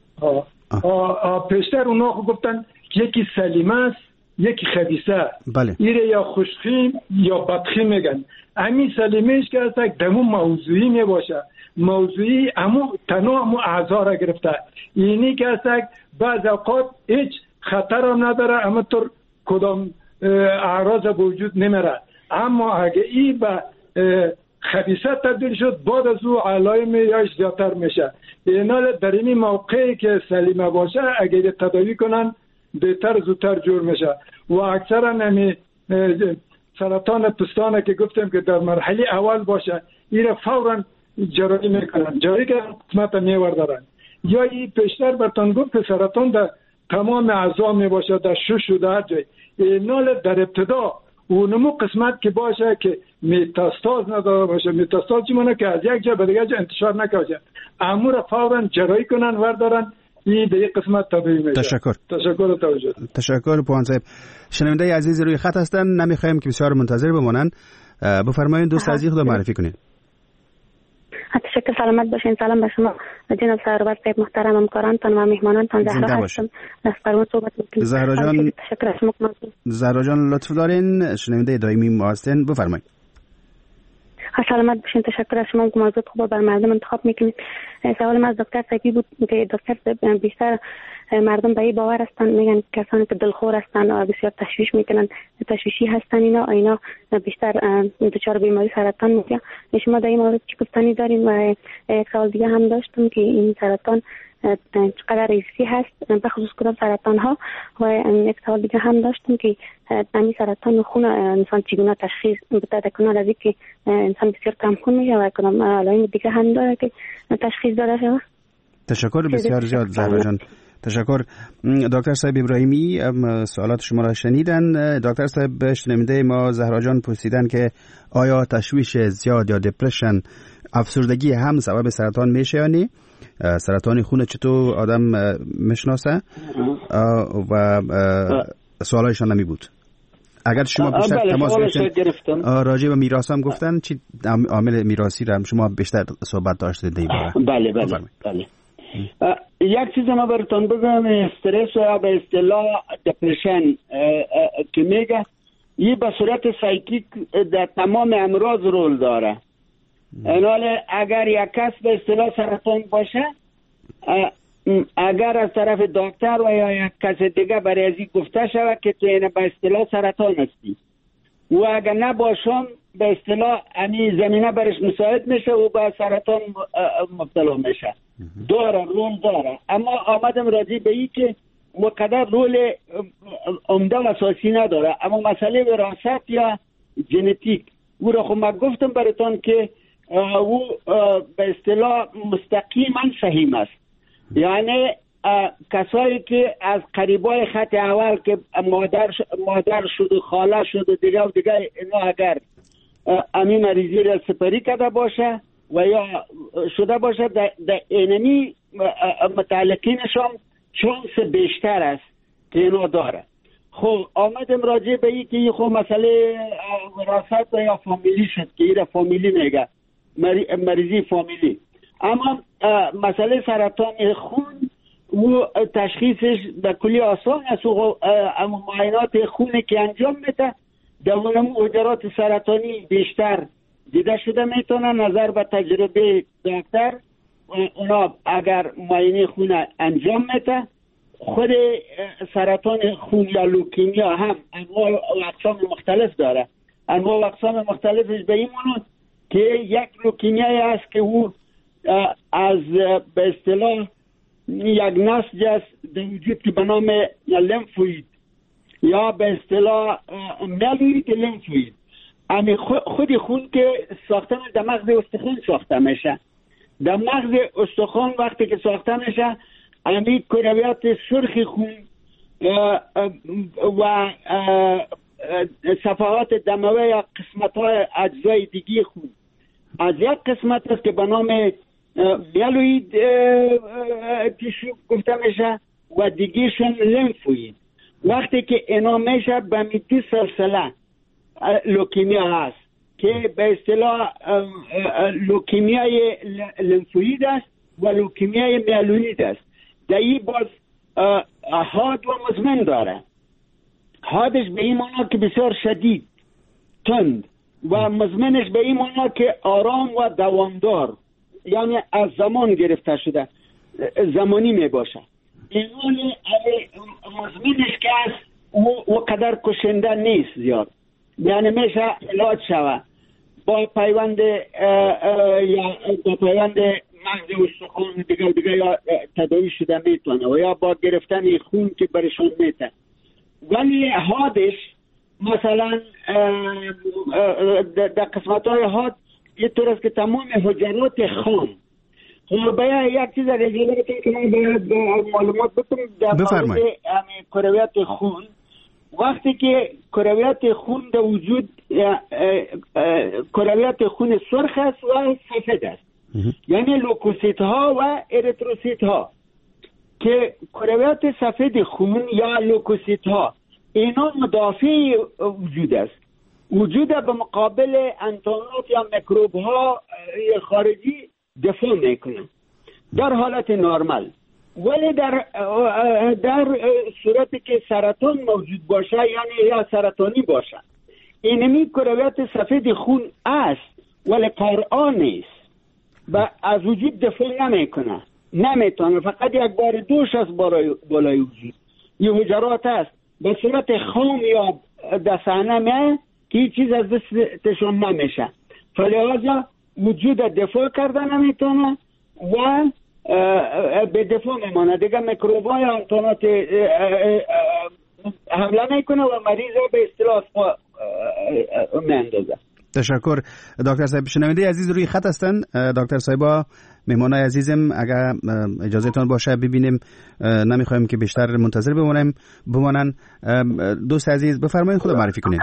پیشتر اونا گفتن یکی سلیمه است یکی خبیثه. بله. ایره یا خوشخیم یا بدخیم میگن. همین سلیمهش که است دمو موضوعی میباشه، موضوعی تنها اعضا را گرفته. اینی که است بعض اوقات هیچ خطر هم نداره اما طور کدام اعراض وجود نمیره. اما اگه ای به خبیثه تبدیل شد بعد از او علائم یاش زیادتر میشه. اینال در این موقعی که سلیمه باشه اگه تداوی کنن بهتر زودتر جور میشه. و اکثرا نمی سرطان پستانه که گفتم که در مرحله اول باشه ایره فورا جراحی میکنن، جراحی که قسمت میور دارن. یا این پیشتر برتان گفت که سرطان در تمام اعضا میباشه، در شش و در جای. اینال در ابتدا اونمو قسمت که باشه که متاستاز نداره باشه. متاستاز چی مونه که از یک جا به دیگه جا انتشار نکنه، امور فورا جراحی کنن وردارن. این به یک قسمت تبعی میشه. تشکر توجه. تشکر پوان صاحب. شنونده عزیز روی خط هستن، نمیخوایم که بسیار منتظر بمونن. بفرمایید دوست عزیز خود معرفی کنید. تشکر، سلامت باشین. سلام به شما جناب سرور صاحب محترم، همکارانتان و مهمانانتان. زهرا هستم از قرون صحبت میکنم. زهرا جان، تشکر از شما. زهرا جان لطف دارین، شنونده دائمی ما هستین، بفرمایید. سلامت باشین. تشکر از شما که موضوع خوب بر مردم انتخاب میکنید. سوال من از دکتر صاحبی بود که دکتر صاحب بیشتر مردم به این باور هستن، میگن کسانی که دلخور هستن و بسیار تشویش میکنن، تشویشی هستن، اینا بیشتر دچار بیماری سرطان میشن. شما در این مورد چی گفتنی دارین؟ و یک سوال دیگه هم داشتم که این سرطان چقدر ریسکی هست به خصوص کدام سرطان ها. و یک سوال دیگه هم داشتم که این سرطان خون انسان چگونه تشخیص بده کنار از اینکه انسان بسیار کم خون میشه و کدام علائم دیگه هم داره که تشخیص داده شود. تشکر بسیار زیاد زهرا جان. تشکر. دکتر صاحب ابراهیمی سوالات شما را شنیدن. دکتر صاحب شنونده ما زهرا جان پرسیدن که آیا تشویش زیاد یا دپرشن، افسردگی هم سبب سرطان میشه یا نه؟ سرطان خون چطور آدم میشناسه؟ و سوالایشان نمی بود. اگر شما بیشتر تماس گرفتن راجع به میراث هم گفتن، چی عامل میراثی را شما بیشتر صحبت داشتید در این باره؟ بله. یک چیز ما براتون بگم، استرس یا به اصطلاح دپرشن که میگه این به صورت سایکیک در تمام امراض رول داره. حالا اگر یک کس به اصطلاح سرطان باشه، اگر از طرف دکتر و یا یک کس دیگه برای ازی گفته شود که تو این به اصطلاح سرطان هستی و اگر نباشم به اصطلاح امی زمینه برش مساعد میشه و به سرطان مبتلا میشه. رول داره. اما آمدم راضی به این که مقدر رول عمده و اساسی نداره، اما مسئله وراثت یا ژنتیک او را خب من گفتم براتون که او به اصطلاح مستقیما فهیم است. یعنی کسایی که از قریبای خط اول که مادر شد و خاله شد و دیگه اینا اگر امی مریضی را سپری کرده باشه و یا شده باشه در اینمی متعلقینشان چانس بیشتر است که اینا داره. خب آمدم راجع به این که خب مسئله وراثت یا فامیلی شد که ایره فامیلی میگه، مریضی فامیلی. اما مسئله سرطان خون و تشخیصش به کلی آسان است و معاینات خونی که انجام میده در اونم حجرات سرطانی بیشتر دیده شده میتونه. نظر به تجربه دکتر اونا اگر معاینه خون انجام میده خود سرطان خون یا لوکیمیا هم انواع و اقسام مختلف داره. انواع و اقسام مختلفش به این معنی که یک لوکیمیایی است که او از به اصطلاح یک نسج است در وجود که به نام لمفوید یا به اصطلاح ملوید لمفوید، امی خود خون که ساخته در مغز استخوان ساخته میشه. در مغز استخوان وقتی که ساخته میشه امی کرویات سرخ خون و صفحات دموی یا قسمت های اجزای دیگی خون از یک قسمت است که به نام میلوید تیشو گفته میشه و دیگیشون لمفوید. وقتی که اینا میشه به می دو سلسله لوکیمیا هست که به اصطلاح لوکیمیای لمفوید است و لوکیمیای میلوید است. در این باز حاد و مزمن داره. حادش به این معنی که بسیار شدید تند و مزمنش به این معنی که آرام و دوامدار، یعنی از زمان گرفته شده، زمانی می باشه. این مزمنش که است و قدر کشنده نیست زیاد، یعنی میشه علاج شوه با پیوند یا با پیوند مغز استخوان دیگه یا تداوی شده میتونه و یا با گرفتن خون که برشون میتونه. ولی حادش مثلا در قسمت های حاد یه طور است که تمام حجرات خام باید یک چیز رجیله بکنم که من باید معلومات بکنم در مورد کرویات خون. وقتی که کرویات خون در وجود کرویات خون سرخ است و سفید است، یعنی لوکوسیت ها و اریتروسیت ها، که کرویات سفید خون یا لوکوسیت ها اینا مدافع وجود است، وجود به مقابل انتانات یا میکروب ها خارجی دفاع میکنن در حالت نرمال. ولی در صورتی که سرطان موجود باشه یعنی یا سرطانی باشه، اینمی کرویات سفید خون است ولی کارآ نیست و از وجود دفاع نمیکنه، نمیتونه، فقط یک بار دوش از بالای وجود یه حجرات است به صورت خام یا دستانه می که هیچ چیز از دستشون نمیشه، فلذا وجود دفاع کرده نمیتونه و به دفاع میمانه دیگه. میکروبای انتانات حمله میکنه و مریض رو به اصطلاح میاندازه. تشکر دکتر صاحب. شنونده عزیز روی خط هستن. دکتر صاحبا مهمانای عزیزم اگر اجازه تان باشه ببینیم، نمیخوایم که بیشتر منتظر بمانن. دوست عزیز بفرمایید خدا معرفی کنید.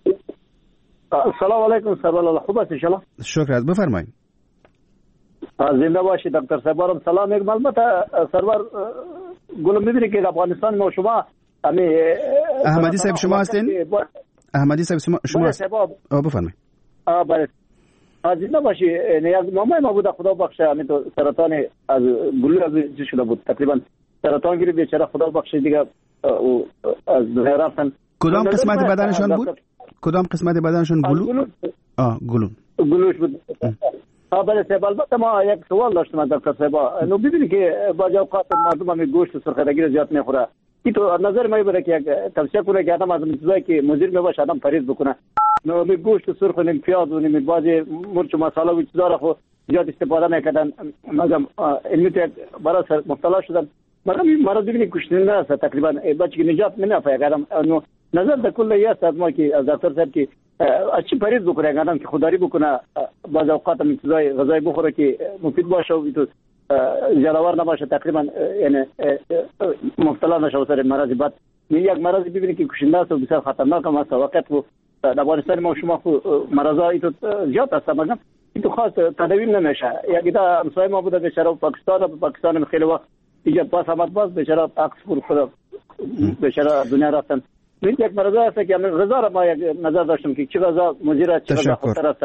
سلام علیکم سرور الله، خوب است ان شاء الله؟ شکر، بفرمایید. زنده باشید دکتر صاحب. سلام. یک معلومات سرور گلم میبینی که افغانستان ما شما احمدی صاحب شما هستین؟ احمدی صاحب شما هستین؟ بفرمایید. بله. زنده باشی. نیاز مامای ما بود، خدا بخشه. همین تو سرطان از گلو از چی شده بود، تقریبا سرطان گیری بیچاره، خدا بخشه دیگه از دنیا رفتن. کدام قسمت بدنشان بود؟ کدام قسمت بدنشون؟ گلو؟ گلوش بود. بله صاحب. البته ما یک سوال داشتم دکتر صاحب. نو ببینی که بعضی اوقات مردم هم گوشت سرخدگی زیاد میخوره. این تو نظر ما بره که یک توصیه کنه که آدم از چیزایی که مضر میباشه آدم پرهیز بکنه. نو می گوشت سرخ و نیم پیاز و نیم بعضی مرچ و مصالحه و چیزا رو زیاد استفاده میکردن، مگم علمی تو برای مبتلا شدن. مرض ببینی کشنده است تقریبا، بچه که نجات نمیافه آدم. نو نظر در کل یه است ما که از دکتر صاحب که از چی پرهیز بکنه آدم که خودداری بکنه، بعض اوقات هم چیزای غذایی بخوره که مفید باشه و تو جراور نباشه، تقریبا یعنی مبتلا نشه سر مرض بد. یک مرض ببینید که کشنده است و بسیار خطرناک هم است. وقت و در افغانستان ما شما مرضا ایتو زیاد است، مگر ایتو خاص تداوی نمیشه. یک تا همسایه ما بوده بیچاره پاکستان خیلی وقت دیگه پاس آمد، باز بیچاره عکس خود بیچاره دنیا رفتن. این یک مرض است که غذا را ما یک نظر داشتم که چه غذا مضر است، چه غذا خطر است.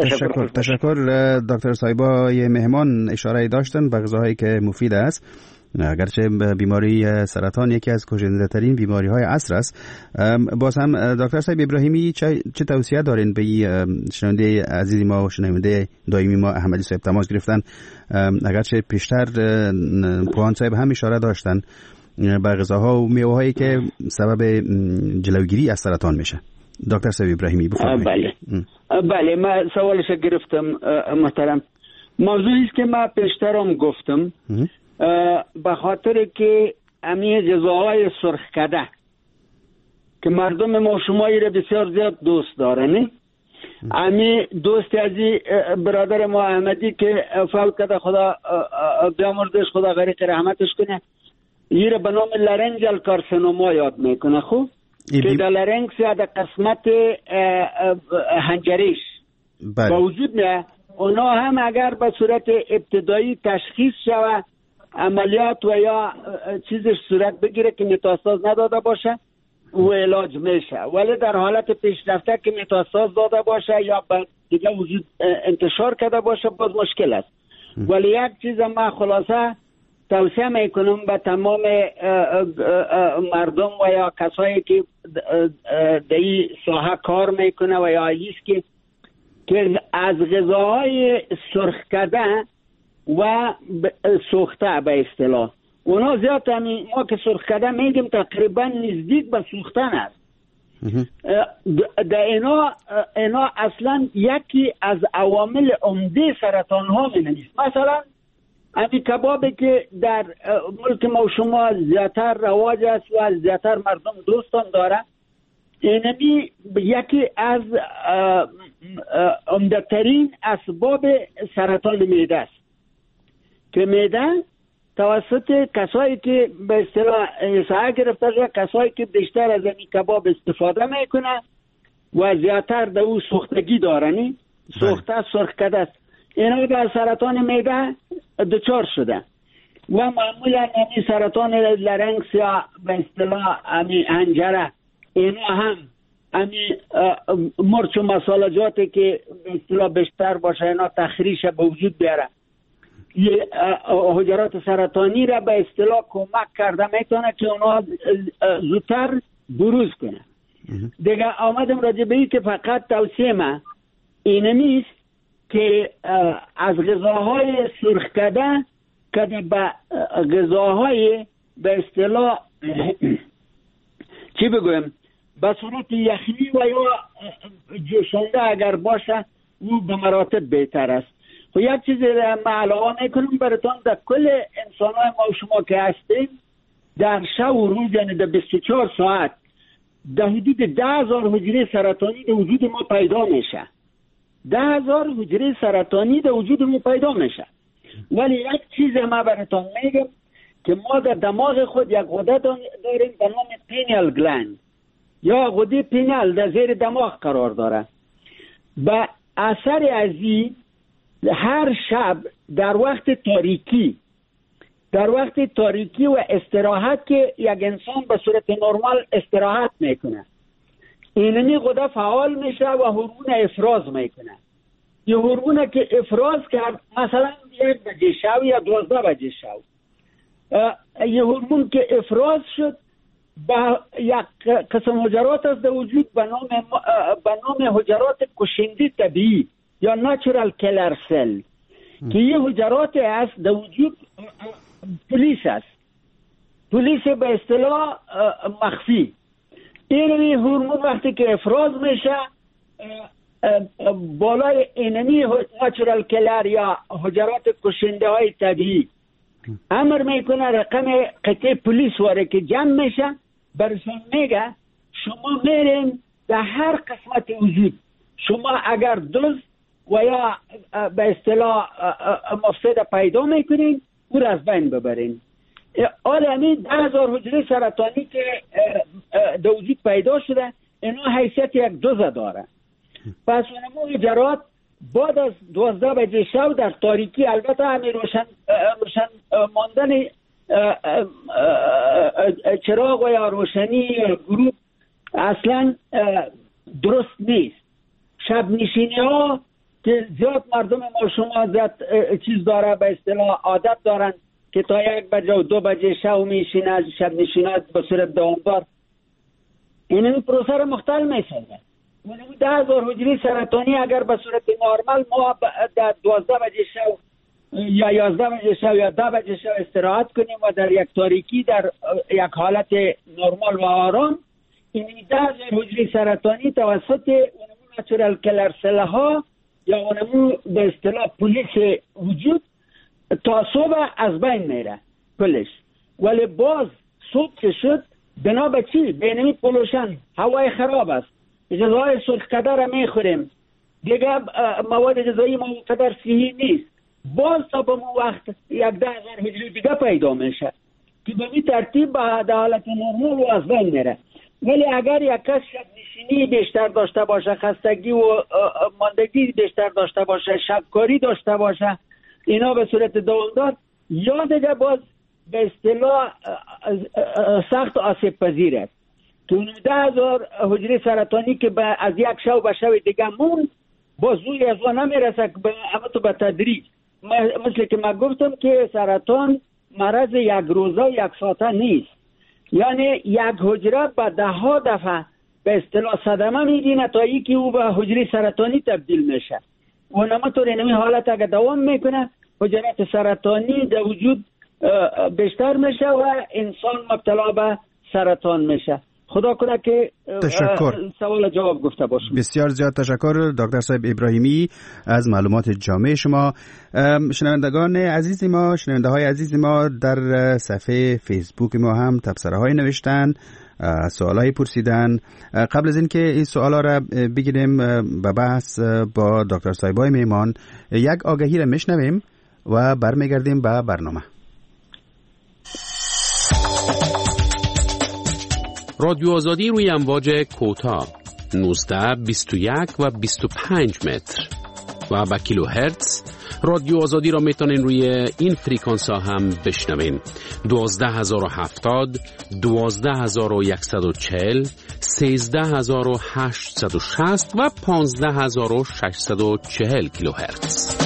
تشکر دکتر صاحبا. یه مهمان اشاره داشتن به غذاهایی که مفید است اگرچه بیماری سرطان یکی از کشنده ترین بیماری های عصر است، باز هم دکتر صاحب ابراهیمی چه توصیه دارین به شنونده عزیزی ما و شنونده دائمی ما احمدی صاحب تماس گرفتن؟ اگرچه پیشتر پوهان صاحب هم اشاره داشتن به غذاها و میوه‌هایی که سبب جلوگیری از سرطان میشه. دکتر صاحب ابراهیمی بفرمایید. بله من سوالش گرفتم محترم. موضوعی است که من پیشترم گفتم، به خاطر که امی غذاهای سرخ کده که مردم ما شمایی را بسیار زیاد دوست دارن، امی دوست عزیز برادر ما احمدی که فوت کرده، خدا بیامرزش، خدا غریق رحمتش کنه، یه را به نام لارنجال کارسینوما یاد میکنه. خوب که در لارنکس یا در قسمت حنجریش با وجود نه، اونا هم اگر به صورت ابتدایی تشخیص شوه، عملیات و یا چیزش صورت بگیره که متاستاز نداده باشه و علاج میشه، ولی در حالت پیشرفته که متاستاز داده باشه یا دیگه وجود انتشار کرده باشه باز مشکل است. ولی یک چیز ما خلاصه توصیه میکنم به تمام مردم و یا کسایی که در این ساحه کار میکنه و یا ایست که از غذاهای سرخ کرده و سوخته به اصطلاح، اونا زیاد ما که سرخ کرده میگیم تقریبا نزدیک به سوختن است. در اینا اصلا یکی از عوامل عمده سرطان ها نیست. مثلا همین کبابی که در ملک ما شما زیادتر رواج است و زیادتر مردم دوستان داره، اینمی یکی از عمده‌ترین اسباب سرطان معده است که معده توسط کسایی که به اصطلاح سایه گرفته شده، کسایی که بیشتر از این کباب استفاده میکنه و زیادتر در او سوختگی دارنی، سوخته سرخ کرده است، اینا در سرطان معده دچار شده و معمولا این سرطان لارنکس یا به اصطلاح حنجره، اینا هم مرچ و مسالجاتی که به اصطلاح بیشتر باشه اینا تخریش به وجود بیاره، حجرات سرطانی را به اصطلاح کمک کرده میتونه که اونا زودتر بروز کنه. دیگه آمدم راجع به این که فقط توصیه من اینمیست که از غذاهای سرخ کرده به غذاهای به اصطلاح چی بگویم به صورت یخنی و یا جوشانده اگر باشه او به مراتب بهتر است. و یک چیز ما علاوه میکنم براتون، در کل انسان های ما و شما که هستیم در شب و روز، یعنی در 24 ساعت در حدود 10,000 حجره سرطانی در وجود ما پیدا میشه. 10,000 حجره سرطانی در وجود ما پیدا میشه. ولی یک چیز ما براتون میگم که ما در دماغ خود یک غده داریم به نام پینیال گلند یا غده پینیال در زیر دماغ قرار داره. به اثر از این هر شب در وقت تاریکی و استراحت که یک انسان به صورت نرمال استراحت میکنه، اینمی غده فعال میشه و هورمون افراز میکنه. یه هورمون که افراز کرد مثلا 1 بجه شب یا 12 بجه شب، یه هورمون که افراز شد با یک قسم حجرات از در وجود به نام حجرات کشنده طبیعی یا نچرال کلر سل که یه حجرات هست در وجود پلیس است، پلیس به اصطلاح مخفی. اینمی هورمون وقتی که افراز میشه بالای اینمی نچرال کلر یا حجرات کشنده های طبیعی امر میکنه رقم قطعه پلیس واره که جمع میشه، برشان میگه شما میرین در هر قسمت وجود، شما اگر دزد و یا به اصطلاح مفسد پیدا میکنین او را از بین ببرین. حالا همین 10,000 حجره سرطانی که در وجود پیدا شده اینا حیثیت یک دزد داره. پس اونمو حجرات بعد از 12 بجه شب در تاریکی، البته همین روشن ماندن چراغ و یا روشنی گروه اصلا درست نیست. شب نشینی ها که زیاد مردم ما شما زیاد چیز داره به اصطلاح عادت دارن که تا 1 بجه و 2 بجه شب میشینه، شب نشینات به صورت دوامدار، این پروسه را مختل میسازه. 10,000 حجره سرطانی اگر به صورت نرمال ما در 12 بجه شب یا 11 بجه شب یا 10 بجه شب استراحت کنیم و در یک تاریکی در یک حالت نرمال و آرام، این 10,000 حجره سرطانی توسط اونمون ناتورال کلر سل ها یا اونمون به اصطلاح پلیس وجود تا صبح از بین میره کلش. ولی باز صبح که شد بنا به چی؟ بینمی پولوشن، هوای خراب است، غذای سرخ‌قدر میخوریم، دیگه مواد غذایی ما قدر صحی نیست، باز تا به مو وقت 10,000 حجره دیگه پیدا میشه که به این ترتیب به حالت نرمال و از بین میره. ولی اگر یک کس شب نشینی بیشتر داشته باشه، خستگی و ماندگی بیشتر داشته باشه، شبکاری داشته باشه، اینا به صورت دوامدار، یا دیگه باز به اصطلاح سخت آسیب پذیر است که 10,000 حجره سرطانی که از یک شب به شب دیگه مون باز زوی از اون نمیرسه، اما تو به تدریج، مثل که من گفتم که سرطان مرض یک روزه یک ساعته نیست، یعنی یک حجره به 10 دفعه به اصطلاح صدمه میگینه تا اینکه او به حجره سرطانی تبدیل میشه. و همینطور این حالت اگر دوام میکنه حجرات سرطانی در وجود بیشتر میشه و انسان مبتلا به سرطان میشه. خدا کنه که سوال جواب گفته باشم. بسیار زیاد تشکر دکتر صاحب ابراهیمی از معلومات جامع شما. شنوندگان عزیز ما، شنونده های عزیز ما، در صفحه فیسبوک ما هم تبصره های نوشتن، سوال های پرسیدن. قبل از اینکه این سوال ها را بگیریم به بحث با دکتر صاحبای میمان، یک آگهی را میشنویم و برمیگردیم به برنامه. رادیو آزادی روی امواج کوتاه 19، 21 و 25 متر و با کیلو هرتز. رادیو آزادی را میتونین روی این فریکانس ها هم بشنوین: 12070، 12140، 13860 و 15640 کیلو هرتز.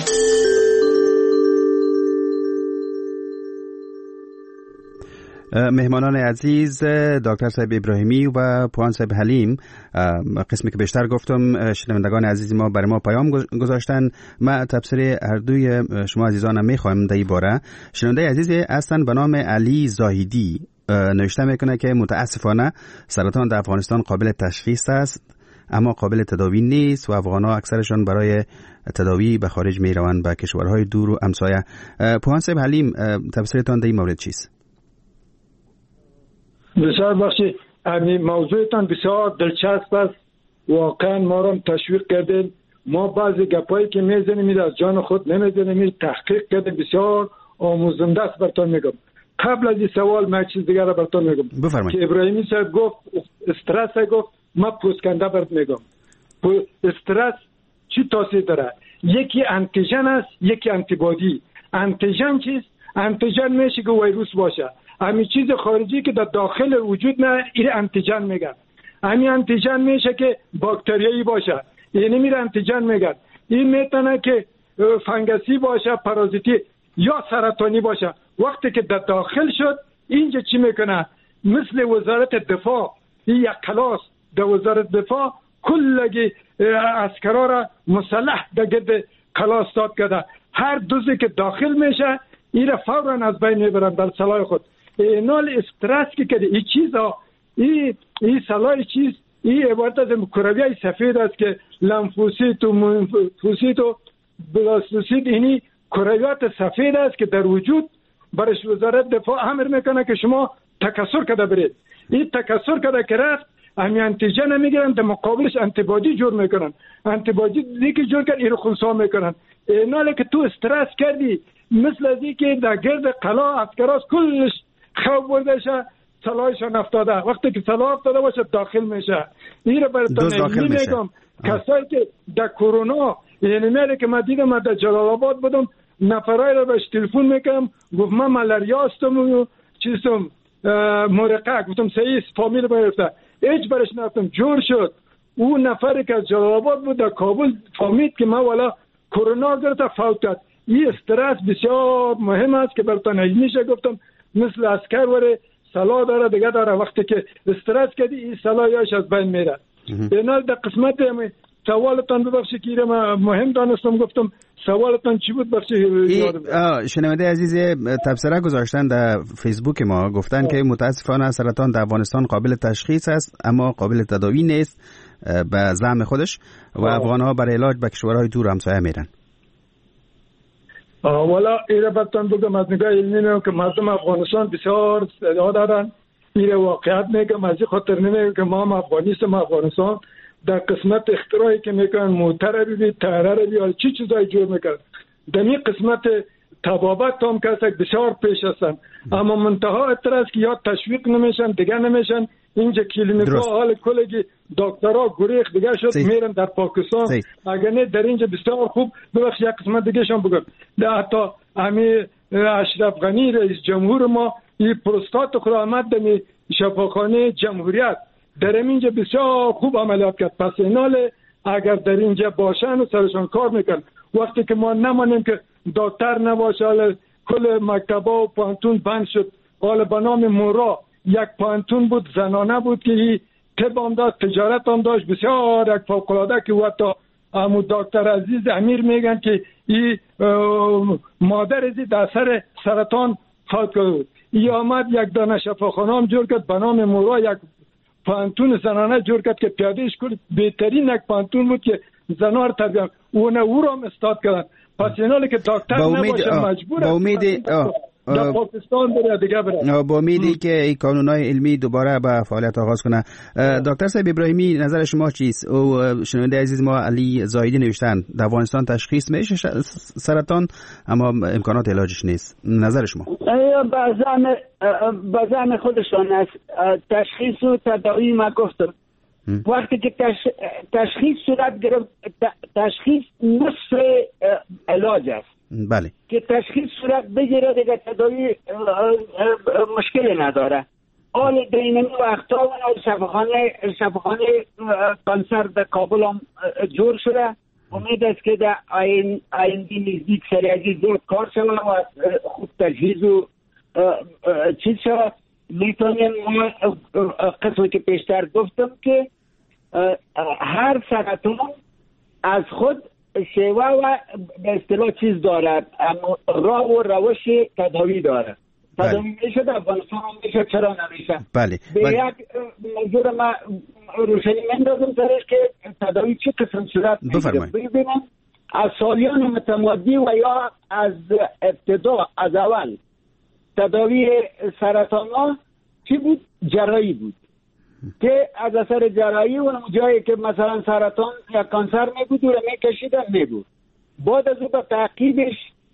مهمانان عزیز، دکتر صاحب ابراهیمی و پوان صاحب حلیم، قسمی که بیشتر گفتم شنوندگان عزیز ما برای ما پیام گذاشتن. ما تبصره هر دوی شما عزیزانم میخوایم در این باره. شنونده عزیز هستن به نام علی زاهدی، نوشته میکنه که متاسفانه سرطان در افغانستان قابل تشخیص است اما قابل تداوی نیست و افغان‌ها اکثرشان برای تداوی به خارج میروند، به کشورهای دور و همسایه. پوان صاحب حلیم، تبصره‌تان در این مورد چیست؟ بسیار بخشی، همین موضوعتان بسیار دلچسب است، واقعا ما را تشویق کردین. ما بعضی گپایی که میزنیم از جان خود نمیزنیم، تحقیق کرده بسیار آموزنده است. براتون میگم قبل از این سوال من چیز دیگر را براتون میگم. بفرمایید. که ابراهیمی صاحب گفت استرس، گفت ما پوسکنده برات میگم. استرس چی تاثیر داره؟ یکی انتیژن است، یکی آنتیبادی. انتیژن چیست؟ انتیژن میشه که ویروس باشه، همین چیز خارجی که در داخل وجود نه، این انتیژن میگن. همین انتیژن میشه که باکتریایی باشه، یعنی میره انتیژن میگن. این میتونه که فنگسی باشه، پارازیتی یا سرطانی باشه. وقتی که در داخل شد، اینجا چی میکنه؟ مثل وزارت دفاع، این یک کلاس در وزارت دفاع کلگی عسکرا را مسلح در گرد کلاس داد کرده. هر دوزی که داخل میشه این را فوراً از بین میبرن در سلاح خود. نال استرس که کده این چیزا، این سلاح چیز، این عبارت از کرویای سفید است که لمفوسیت و منفوسیت و بلاستوسیت، اینی کرویات سفید است که در وجود برش وزارت دفاع امر میکنه که شما تکثر کده برید. این تکثر کده که رفت، همین انتیژن میگیرن، در مقابلش انتیبادی جور میکنن. انتیبادی دیگه جور کردن، این رو خونسا میکنن. نال که تو استرس کردی، مثل از این که در گرد قلا عسکراس کلش خواب بردشه، سلاحشان افتاده. وقتی که سلاح افتاده باشه داخل میشه. این رو براتون میگم. کسایی که در کرونا، یعنی میره که من دیدم، من در جلال آباد بودم، نفرای رو بهش تلفن میکنم، گفت من ملاریا هستم و چیزم مرقه، گفتم سعیس فامیل برفته، هیچ برش نفتم. جور شد اون نفری که از جلال آباد بود در کابل فهمید که من والا کرونا گرفته، فوت کرد. این استرس بسیار مهم است که برتان همیشه گفتم مثل عسکر وره سلاح داره دیگه داره، وقتی که استرس کردی این سلاحش از بین میره. بنال در قسمت سوالتان ببخشید که مهم دانستم گفتم سوالتان چی بود بخشید؟ شنونده عزیز تبصره گذاشتن در فیسبوک ما گفتن که متاسفانه سرطان در افغانستان قابل تشخیص است اما قابل تداوی نیست به زعم خودش و افغان‌ها برای علاج به کشورهای دور همسایه میرن. والا ایره برتان بگم از نگاه علمی میگم که مردم افغانستان بسیار استعداد دارن. ایره واقعیت میگم از این خاطر نمیگم که ما افغانیستم افغانستان در قسمت اختراعی که میکنن موتر بی تهره بی چی چیزایی جور میکنن در این قسمت تبابت هم کسک بسیار پیش هستن اما منتها اعتراض که یا تشویق نمیشن دیگه نمیشن. اینجا کلینیکا حال کلگی دکترها گریخ دیگه شد میرن در پاکستان. اگر نه در اینجا بسیار خوب ببخش یک قسمت دیگه شم بگم ده حتی همین اشرف غنی رئیس جمهور ما این پروستات خود آمد در شفاخانه جمهوریت در اینجا بسیار خوب عملیات کرد. پس ایناله اگر در اینجا باشن و سرشان کار میکن وقتی که ما نمانیم که دکتر نباشه کل مکتبا و پانتون بند شد. حالا به نام مورا یک پانتون بود زنانه بود که طب هم داشت تجارت هم داشت بسیار یک فوق‌العاده که وقتا امو دکتر عزیز امیر میگن که این مادر ازی در سر سرطان خواهد کرد. این آمد یک دانه شفاخانه هم جور کرد به نام مورا یک پانتون زنانه جور کرد که پیادهش کرد بهترین یک پانتون بود که زنها رو تربیت او را هم استاد کردن. پس ایناله که دکتر نباشه مجبور با امید در پاکستان بره دیگه بره با امیدی که این کانونهای علمی دوباره به فعالیت آغاز کنه. دکتر صاحب ابراهیمی نظر شما چیست؟ او شنونده عزیز ما علی زاهدی نوشتن در افغانستان تشخیص میشه سرطان اما امکانات علاجش نیست. نظر شما؟ بازم خودشان است تشخیص و تداوی ما گفتم وقتی که تشخیص صورت گرفت تشخیص نصف علاج است. بله که تشخیص صورت بگیره دیگه تداوی مشکلی نداره. حال بین وقتا و شفاخانه کانسر در کابل هم جور شده. امید است که در آینده نزدیک سریعی زود کار شده و خوب تجهیز و چیز شده. میتونیم قسمی که پیشتر گفتم که هر سرطان از خود شیوه و به اصطلاح چیز دارد اما راه و روش تداوی دارد. تداوی میشه در افغانستان هم میشه چرا نمیشه؟ بله. به یک موضوع ما روشنی مندازم سرش که تداوی چه قسم صورت میشه ببینم از سالیان متمادی و یا از ابتدا از اول تداوی سرطان ها چی بود؟ جراحی بود که از اثر جراحی اون جایی که مثلا سرطان یا کانسر میبود و میکشیدن میبود. بعد از اون به تعقیبش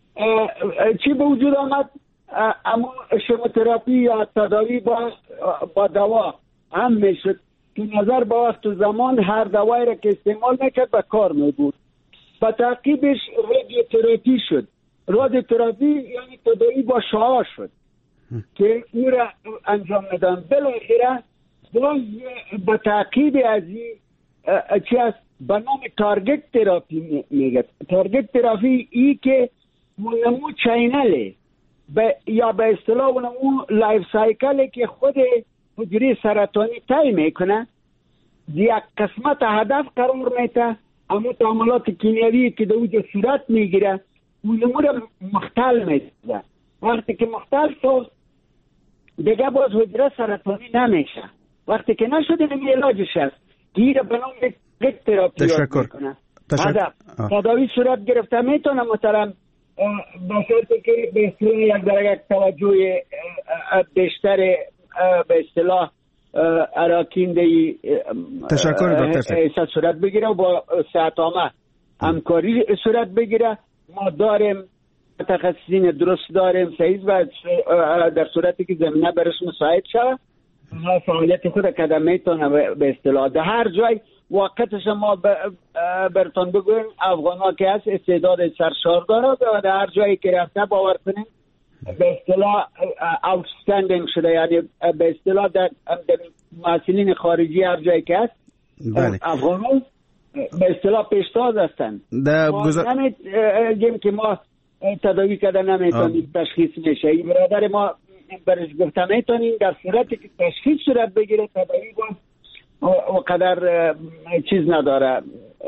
چی به وجود آمد؟ اما شیموتراپی یا تداوی با دوا هم میشد که نظر به وقت و زمان هر دوایی را که استعمال میکرد به کار میبود. به تعقیبش رادیوتراپی شد. رادیوتراپی یعنی تداوی با شعاع شد که او را انجام میدن. بالاخره باز به تعقیب از این چی است به نام تارگت تراپی میگه. تارگت تراپی ای که اونمو چینله یا به اصطلاح اونمو لایف سایکله که خود حجره سرطانی طی میکنه یک قسمت هدف قرار میده اما تعاملات کیمیایی که در اونجا صورت میگیره اونمو را مختل میده. وقتی که مختل شد دیگه باز حجره سرطانی نمیشه. وقتی که نشده نمی علاجش هست گیره به نام یک تراپی میکنه. تداوی صورت گرفته میتونه محترم با شرطی که به اصطلاح یک درجه توجه بیشتر به اصطلاح اراکین دی تشکر دکتر صورت بگیره و با صحت‌عامه همکاری صورت بگیره. ما داریم متخصصین درست داریم صحیح و در صورتی که زمینه برش مساعد شود فعالیت خود کدام میتونه به اصطلاح در هر جای وقتش ما برتون بگویم افغان ها که هست استعداد سرشار داره و در هر جایی که رفته باور کنیم به اصطلاح outstanding شده یعنی به اصطلاح در محصلین خارجی هر جایی که هست افغان ها به اصطلاح پیشتاز هستن. ما نمیگیم که ما تداوی کرده نمیتونید تشخیص میشه. این برادر ما برش گفته میتونیم در صورتی که تشخیص صورت بگیره تداوی باز و قدر چیز نداره،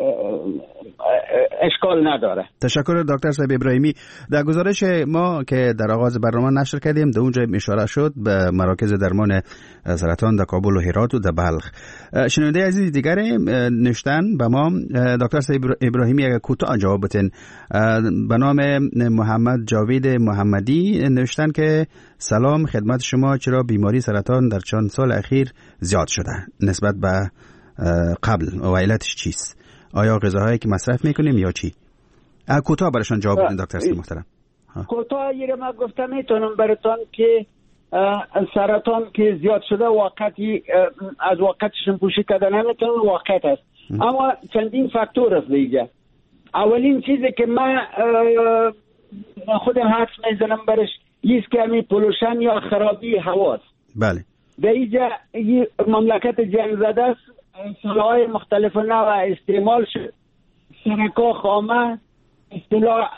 اشکال نداره. تشکر دکتر صاحب ابراهیمی. در گزارش ما که در آغاز برنامه نشر کردیم در اونجا اشاره شد به مراکز درمان سرطان در کابل و هرات و در بلخ. شنونده عزیز دیگر نوشتن به ما دکتر صاحب ابراهیمی اگر کوتاه جواب بدین. به نام محمد جاوید محمدی نوشتن که سلام خدمت شما، چرا بیماری سرطان در چند سال اخیر زیاد شده نسبت به قبل و علتش چیست؟ آیا غذاهایی که مصرف میکنیم یا چی؟ کوتاه براشون جواب بدین دکتر صاحب محترم. کوتاه یه ما گفتم میتونم براتون که سرطان که زیاد شده واقعی از واقعیتش پوشی کردن نمیتونم، واقعیت است. اما چندین فاکتور است دیگه. اولین چیزی که من خودم حدس میزنم برش ایست که همین پولوشن یا خرابی هواست. بله. در اینجا مملکت جنگ زده است، سلاح‌های مختلف نوع استعمال شد، سرکا خامه اصطلاح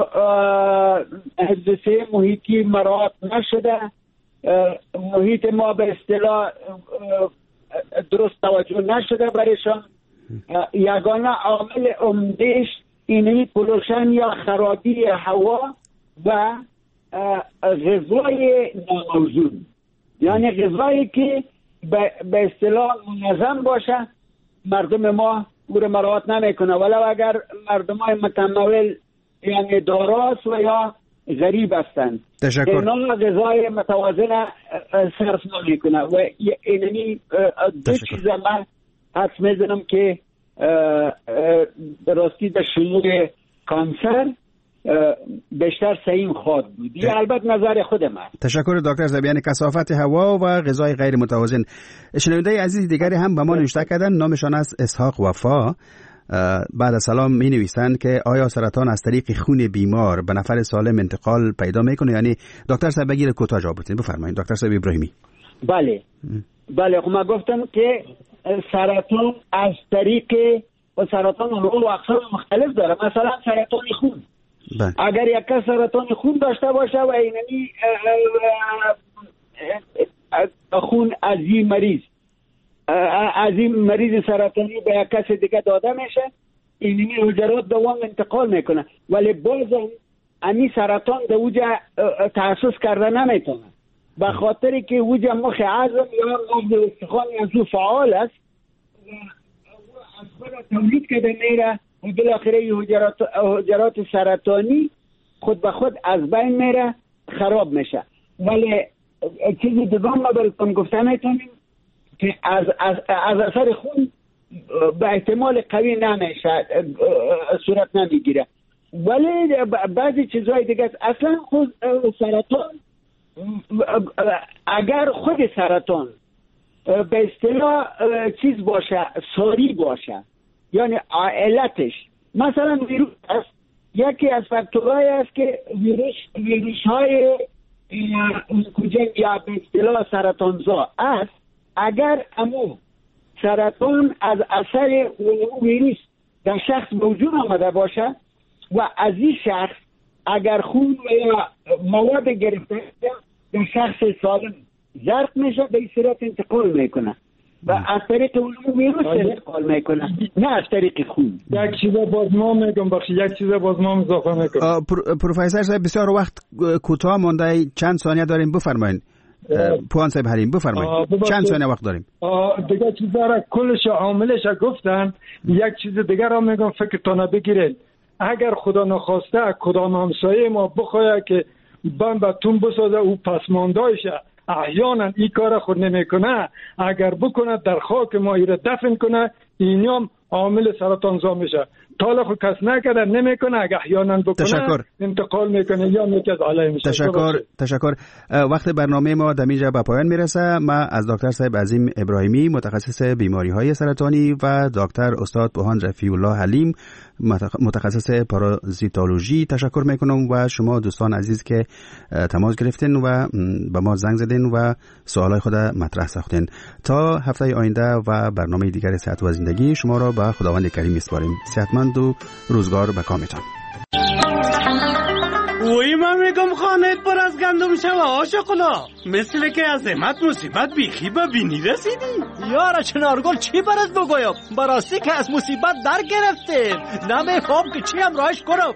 حفظ محیطی مراعات نشده، محیط ما به اصطلاح درست توجه نشده برایشان. یگانه عامل عمده‌اش اینی پولوشن یا خرابی هوا و غذای ناموزون، یعنی غذایی که به اصطلاح منظم باشه مردم ما او رو مراعات نمیکنه، ولو اگر مردم های متمول یعنی داراست و یا غریب هستند. اینا غذای متوازن صرف نمیکنه و اینمی دو چیز من حدس میزنم که راستی در شمول کانسر بیشتر سعیم خواهد بود. این البته نظر خود من. تشکر دکتر صاحب. یعنی کثافت هوا و غذای غیر متوازن. شنونده عزیز دیگری هم به ما نوشته کردن، نامشان است اسحاق وفا. بعد از سلام می نویسند که آیا سرطان از طریق خون بیمار به نفر سالم انتقال پیدا میکنه؟ یعنی دکتر صاحب بگیر کوتاه جواب بدید. بفرمایید دکتر صاحب ابراهیمی. بله خب من گفتم که سرطان از طریق و سرطان نوع و اقسام مختلف داره. مثلا سرطان خون، اگر یک کس سرطان خون داشته باشه و اینمی خون از این مریض سرطانی به یک کس دیگه داده میشه، اینمی حجرات دوام انتقال میکنه، ولی بازم امی سرطان در اوجه تحسس کرده نمیتونه، به خاطر که اوجه مخ عظم یا مغز استخوان از او فعال است از خود تولید کرده میره و بالاخره حجرات سرطانی خود به خود از بین میره، خراب میشه. ولی چیزی دیگه ما براتون گفته میتونیم که از اثر خون به احتمال قوی نمیشه، صورت نمیگیره، ولی بعضی چیزهای دیگه اصلا خود سرطان اگر خود سرطان به اصطلاح چیز باشه، ساری باشه، یعنی علتش مثلا ویروس است، یکی از فاکتورهای است که ویروس های کجنگ یا به اصطلاح سرطانزا است. اگر امو سرطان از اثر ویروس در شخص موجود آمده باشه و از این شخص اگر خون و یا مواد گرفته در شخص سالم ضرب میشه، به این صورت انتقال میکنه و از طریق اون ویروس انتقال میکنه، نه از طریق خون. یک چیز باز ما میگم اضافه میکنم. پروفسور صاحب بسیار وقت کوتاه مونده، چند ثانیه داریم، بفرمایید. پوان صاحب حریم بفرمایید، چند ثانیه وقت داریم. دیگه چیزا را کلش عاملش گفتن. یک چیز دیگر را میگم فکرتون بگیرید، اگر خدا نخواسته کدام همسایه ما بخواه که بمبتون بسازه او پسماندایش احیانا این کار خود نمیکنه، اگر بکنه در خاک ما ایره دفن کنه، اینم عامل سرطانزا میشه. تا خود کس نکرده نمیکنه، اگر احیانا بکنه انتقال میکنه یا میشه از علیه میشه. تشکر. وقت برنامه ما در اینجا به پایان میرسه. ما از دکتر صاحب عظیم ابراهیمی متخصص بیماری های سرطانی و دکتر استاد پوهان رفیع الله حلیم متخصص پارازیتولوژی تشکر میکنم و شما دوستان عزیز که تماس گرفتین و به ما زنگ زدین و سوالای خود مطرح ساختین. تا هفته آینده و برنامه دیگر صحت و زندگی شما را به خداوند کریم میسپاریم. صحتمند و روزگار به کامتان. وی من میگم خانه پر از گندم شوه آشقلا، مثل که از امت مصیبت بیخی به بینی رسیدی. یارا چنارگل چی برات بگویم؟ براستی که از مصیبت در گرفتیم، نمیخوام که چی هم راش کنم.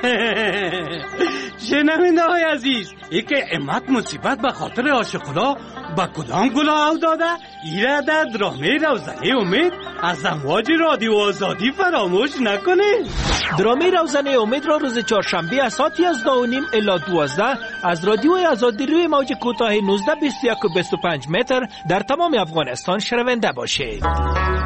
شنونده های عزیز، ای که امت مصیبت به خاطر آشقلا با کدام گلا او داده؟ ایره در درامه روزنه امید از امواج رادیو آزادی فراموش نکنه. درامه روزنه امید را روز چهارشنبه از ساعت 11:30 الی 12 از رادیو آزادی روی موج کوتاه 19 21 و 25 متر در تمام افغانستان شنونده باشید.